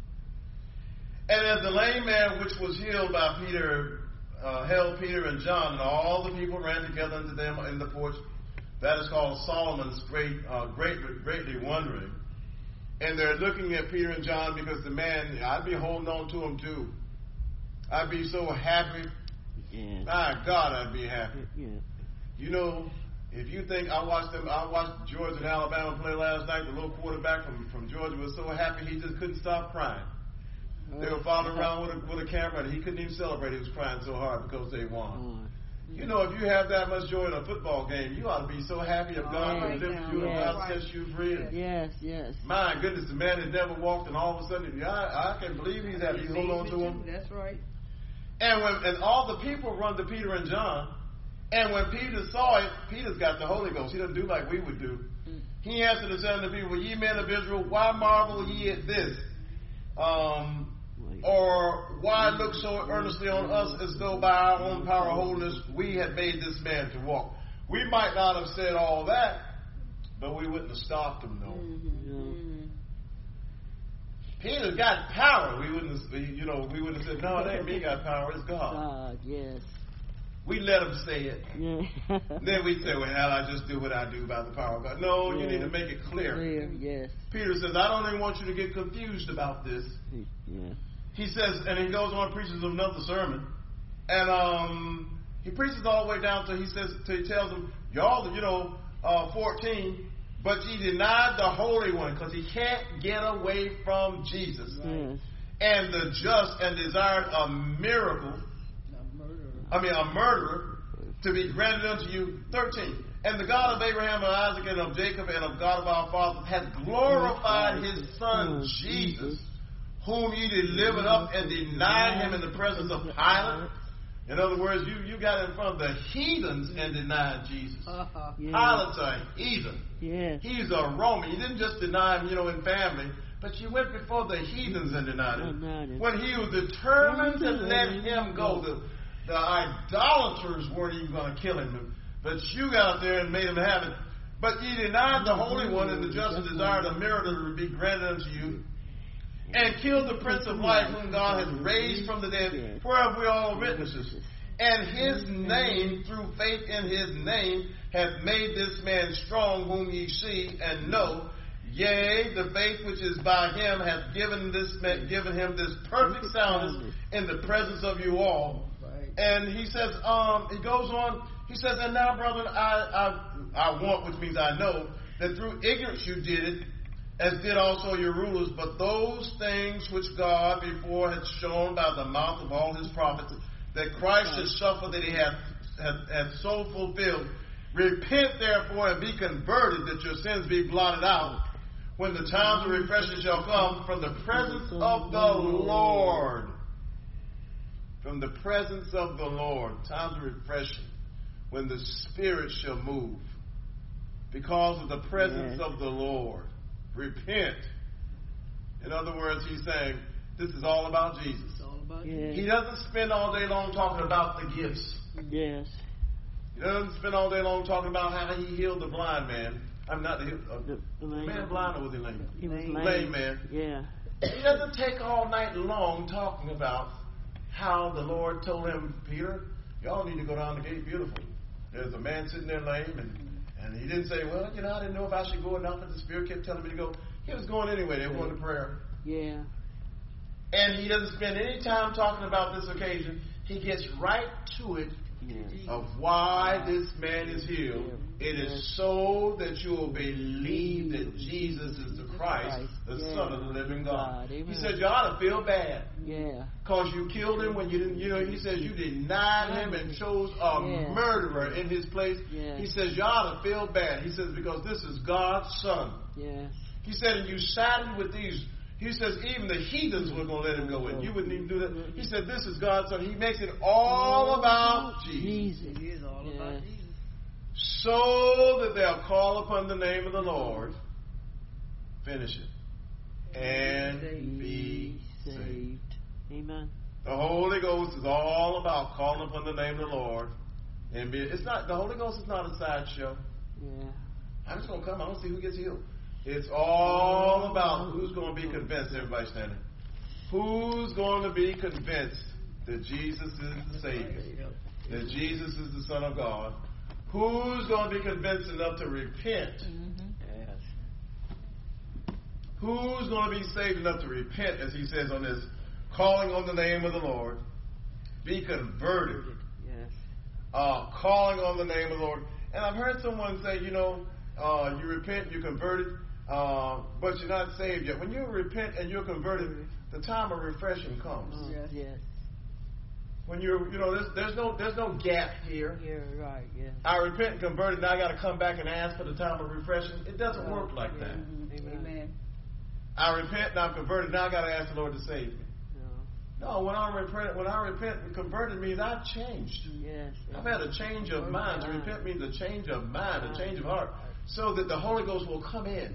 And as the lame man which was healed by Peter held Peter and John, and all the people ran together unto them in the porch. That is called Solomon's greatly wondering. And they're looking at Peter and John because the man, I'd be holding on to him too. I'd be so happy. Yes. My God, I'd be happy. Yes. You know, if you think I watched Georgia and Alabama play last night, the little quarterback from Georgia was so happy he just couldn't stop crying. They were following around with a camera, and he couldn't even celebrate. He was crying so hard because they won. You know, if you have that much joy in a football game, you ought to be so happy if God would lift you and God sets you free. Yes, yes. My goodness, the man that never walked, and all of a sudden, I can believe he's happy. You hold on to him. That's right. And all the people run to Peter and John. And when Peter saw it, Peter's got the Holy Ghost. He doesn't do like we would do. He answered and said unto the people, ye men of Israel, why marvel ye at this? Or why look so earnestly on us as though by our own power or holiness we had made this man to walk? We might not have said all that, but we wouldn't have stopped him, no. Peter's got power. We wouldn't have said, no, it ain't me got power, it's God. God, yes. We let him say it. Yeah. Then we say, well, I just do what I do by the power of God. No, you need to make it clear. Clear, yes. Peter says, I don't even want you to get confused about this. Yeah. He says, and he goes on and preaches another sermon. And he preaches all the way down to, he tells them, y'all, 14, but ye denied the Holy One, because he can't get away from Jesus. Yes. And the just, and desired a miracle, a murderer, to be granted unto you. 13. And the God of Abraham and Isaac and of Jacob and of God of our fathers hath glorified his Son Jesus, whom ye delivered up and denied him in the presence of Pilate. In other words, you got in front of the heathens and denied Jesus. Yes. Pilate's a heathen. Yes. He's a Roman. You didn't just deny him, in family, but you went before the heathens and denied him. When he was determined to let him go, the idolaters weren't even going to kill him. But you got up there and made him have it. But ye denied the Holy One, and the just and desired a miracle to be granted unto you, and killed the Prince of Life, whom God hath raised from the dead, whereof we are all witnesses. And his name, through faith in his name, hath made this man strong, whom ye see and know. Yea, the faith which is by him hath given him this perfect soundness in the presence of you all. And he says, he goes on, he says, and now, brethren, I want, which means I know, that through ignorance you did it, as did also your rulers, but those things which God before had shown by the mouth of all his prophets, that Christ should suffer, that he hath so fulfilled. Repent therefore and be converted, that your sins be blotted out, when the times of refreshing shall come from the presence of the Lord. From the presence of the Lord, times of refreshing, when the Spirit shall move. Because of the presence of the Lord. Repent. In other words, he's saying, this is all about Jesus. It's all about Yes. He doesn't spend all day long talking about the gifts. Yes. He doesn't spend all day long talking about how he healed the blind man. I'm not the lame. man blind, or was he lame? He was lame. Lame man. Yeah. He doesn't take all night long talking about how the Lord told him, Peter, y'all need to go down the gate beautiful. There's a man sitting there lame, and he didn't say, well, I didn't know if I should go or not, but the Spirit kept telling me to go. He was going anyway. They were going to prayer. Yeah. And he doesn't spend any time talking about this occasion. He gets right to it of why this man is healed. It is so that you will believe that Jesus is the Christ, the Son of the living God. He said you ought to feel bad. Yeah. Because you killed him when you didn't, he says you denied him and chose a murderer in his place. He says you ought to feel bad. He says because this is God's Son. Yes. He said, and you sided with these. He says even the heathens were going to let him go in. You wouldn't even do that. He said this is God's Son. He makes it all about Jesus. It is all about Jesus. So that they'll call upon the name of the Lord. Finish it. And be saved. Amen. The Holy Ghost is all about calling upon the name of the Lord. And the Holy Ghost is not a sideshow. Yeah. I'm just going to come. I want to see who gets healed. It's all about who's going to be convinced. Everybody standing. Who's going to be convinced that Jesus is the Savior? That Jesus is the Son of God? Who's going to be convinced enough to repent? Yes. Who's going to be saved enough to repent, as he says on this, calling on the name of the Lord? Be converted. Yes. Calling on the name of the Lord. And I've heard someone say, you repent, you're converted, but you're not saved yet. When you repent and you're converted, the time of refreshing comes. Yes. When there's no gap here. You're right. Yes. I repent and converted, now I got to come back and ask for the time of refreshing. It doesn't work like that. Amen. I repent and I'm converted, now I got to ask the Lord to save me. No, when I repent and converted means I've changed. Yes. I've had a change of mind. To repent means a change of mind, a change of heart, so that the Holy Ghost will come in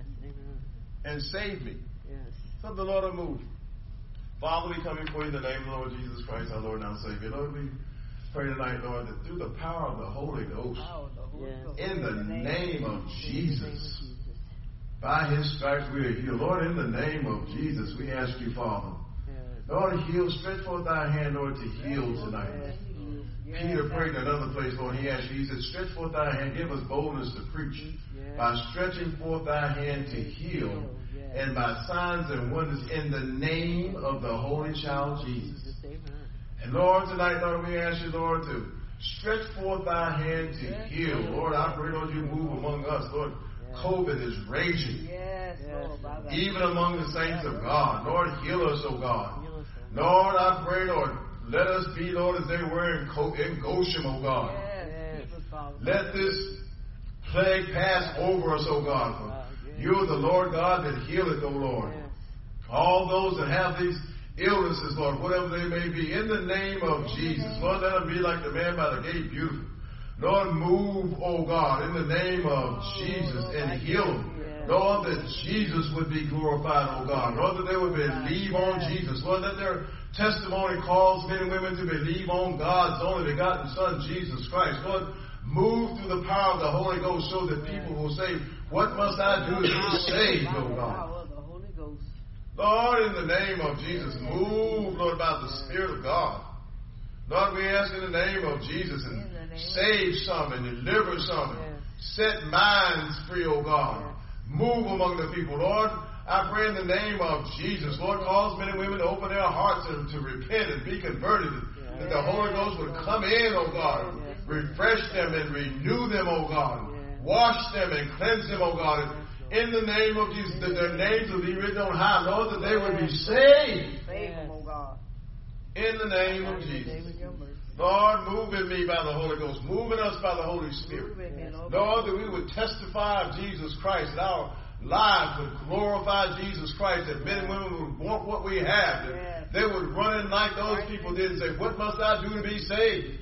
and save me. Yes. So the Lord will move. Father, we come before you in the name of the Lord Jesus Christ, our Lord and our Savior. Lord, we pray tonight, Lord, that through the power of the Holy Ghost, in the name of Jesus, by his stripes we are healed. Lord, in the name of Jesus, we ask you, Father, Lord, heal, stretch forth thy hand, Lord, to heal tonight. Peter prayed in another place, Lord, he asked you, he said, stretch forth thy hand, give us boldness to preach. By stretching forth thy hand to heal, and by signs and wonders in the name of the Holy Child Jesus. And Lord, tonight, Lord, we ask you, Lord, to stretch forth thy hand to heal. Lord, I pray, Lord, you move among us. Lord, COVID is raging. Even among the saints of God. Lord, heal us, O God. Lord, I pray, Lord, let us be, Lord, as they were in Goshen, O God. Let this plague pass over us, O God. For you are the Lord God that healeth, O Lord. All those that have these illnesses, Lord, whatever they may be, in the name of Jesus. Lord, let them be like the man by the gate, beautiful. Lord, move, O God, in the name of Jesus and heal them. Lord, that Jesus would be glorified, O God. Lord, that they would believe on Jesus. Lord, that their testimony calls men and women to believe on God's only begotten Son, Jesus Christ. Lord, move through the power of the Holy Ghost so that people will say, what must I do to be saved, O God? Lord, in the name of Jesus, move, Lord, by the Spirit of God. Lord, we ask in the name of Jesus and save some and deliver some and set minds free, O God. Move among the people, Lord. I pray in the name of Jesus, Lord, cause men and women to open their hearts and to repent and be converted. That the Holy Ghost would come in, O God, refresh them and renew them, O God. Wash them and cleanse them, O God. In the name of Jesus, that their names will be written on high, Lord, that they would be saved. In the name of Jesus. Lord, move in me by the Holy Ghost. Move in us by the Holy Spirit. Lord, that we would testify of Jesus Christ. That our lives would glorify Jesus Christ. That men and women would want what we have. That they would run in like those people did and say, what must I do to be saved?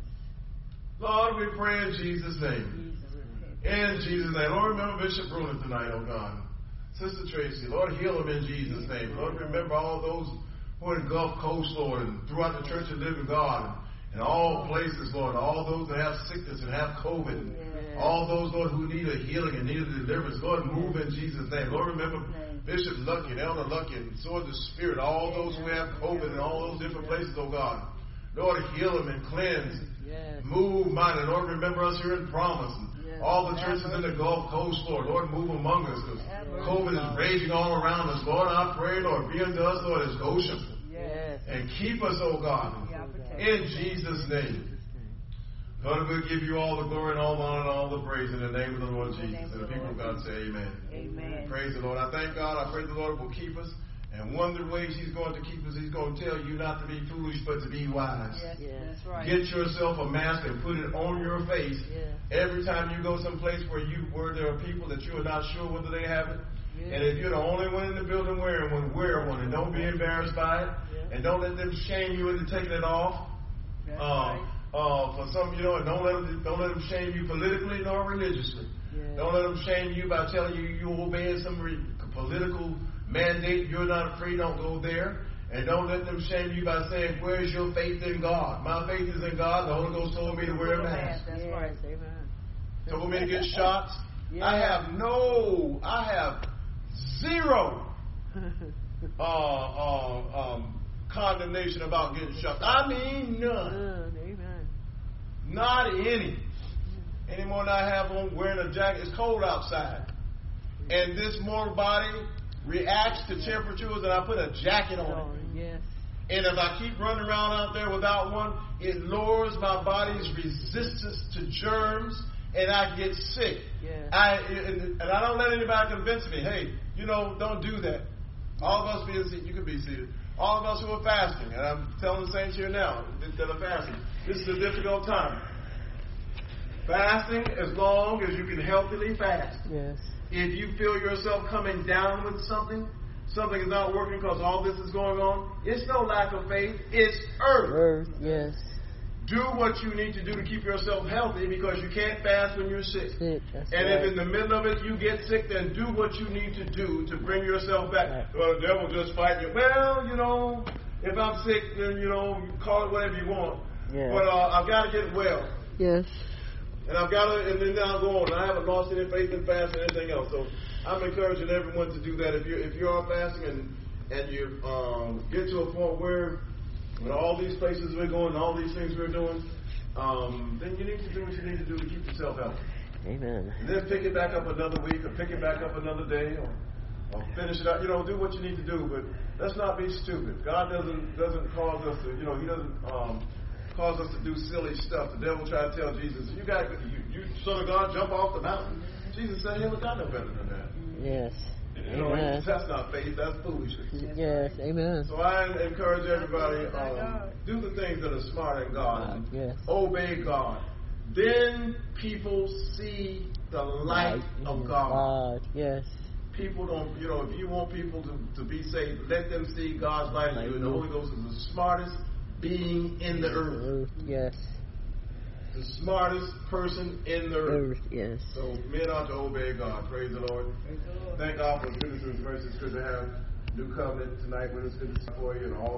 Lord, we pray in Jesus' name. In Jesus' name. Lord, remember Bishop Bruner tonight, oh God. Sister Tracy, Lord, heal them in Jesus' name. Lord, remember all those who are in Gulf Coast, Lord, and throughout the Church of Living God, in all places, Lord. All those that have sickness and have COVID. All those, Lord, who need a healing and need a deliverance. Lord, move in Jesus' name. Lord, remember Bishop Lucky and Elder Lucky and Sword the Spirit. All those who have COVID in all those different places, oh God. Lord, heal them and cleanse. Move mighty. Lord, remember us here in Promise. All the churches in the Gulf Coast, Lord. Lord, move among us because COVID is raging all around us. Lord, I pray, Lord, be unto us, Lord, as Goshen. And keep us, oh God, in Jesus' name. Lord, we'll give you all the glory and all the honor and all the praise in the name of the Lord Jesus. And the people of God say amen. Amen. Praise the Lord. I thank God. I pray the Lord will keep us. And one of the ways He's going to keep us, He's going to tell you not to be foolish, but to be wise. That's right. Get yourself a mask and put it on your face. Every time you go someplace where there are people that you are not sure whether they have it. And if you're the only one in the building wearing one, wear one. And don't be embarrassed by it. And don't let them shame you into taking it off. For some, and don't let them shame you politically nor religiously. Don't let them shame you by telling you you're obeying some political mandate. You're not free. Don't go there. And don't let them shame you by saying, "Where's your faith in God?" My faith is in God. The Holy Ghost told me to wear a mask. That's right. Amen. Told me to get shots. I have zero condemnation about getting shots. I mean none. Amen. Not any. Any more than I have on wearing a jacket. It's cold outside. And this mortal body reacts to temperatures, and I put a jacket on it. Yes. And if I keep running around out there without one, it lowers my body's resistance to germs, and I get sick. Yes. And I don't let anybody convince me, hey, don't do that. All of us being seated, you can be seated. All of us who are fasting, and I'm telling the saints here now that are fasting, this is a difficult time. Fasting as long as you can healthily fast. Yes. If you feel yourself coming down with something is not working because all this is going on, it's no lack of faith. It's earth. Yes. Do what you need to do to keep yourself healthy because you can't fast when you're sick. That's and right. if in the middle of it you get sick, then do what you need to do to bring yourself back. Right. Well, the devil just fight you. Well, if I'm sick, then, call it whatever you want. Yeah. But I've got to get well. Yes. And and then I'll go on. I haven't lost any faith in fasting or anything else. So I'm encouraging everyone to do that. If you are fasting and you get to a point where with all these places we're going, all these things we're doing, then you need to do what you need to do to keep yourself healthy. Amen. And then pick it back up another week, or pick it back up another day, or finish it out. Do what you need to do, but let's not be stupid. God doesn't cause us to, He doesn't cause us to do silly stuff. The devil tried to tell Jesus, you son of God, jump off the mountain. Jesus said, hey, look, I know better than that. Yes. Amen. That's not faith, that's foolishness. Yes. Amen. So I encourage everybody, do the things that are smart in God. Yes. Obey God. Then people see the light of God. Yes. People don't, if you want people to be saved, let them see God's light in you. And the Holy Ghost is the smartest being in the earth. Yes. The smartest person in the earth. Yes. So men ought to obey God. Praise the Lord. Thank God for His goodness and His mercy. It's good to have New Covenant tonight with us. Good to see for you and all.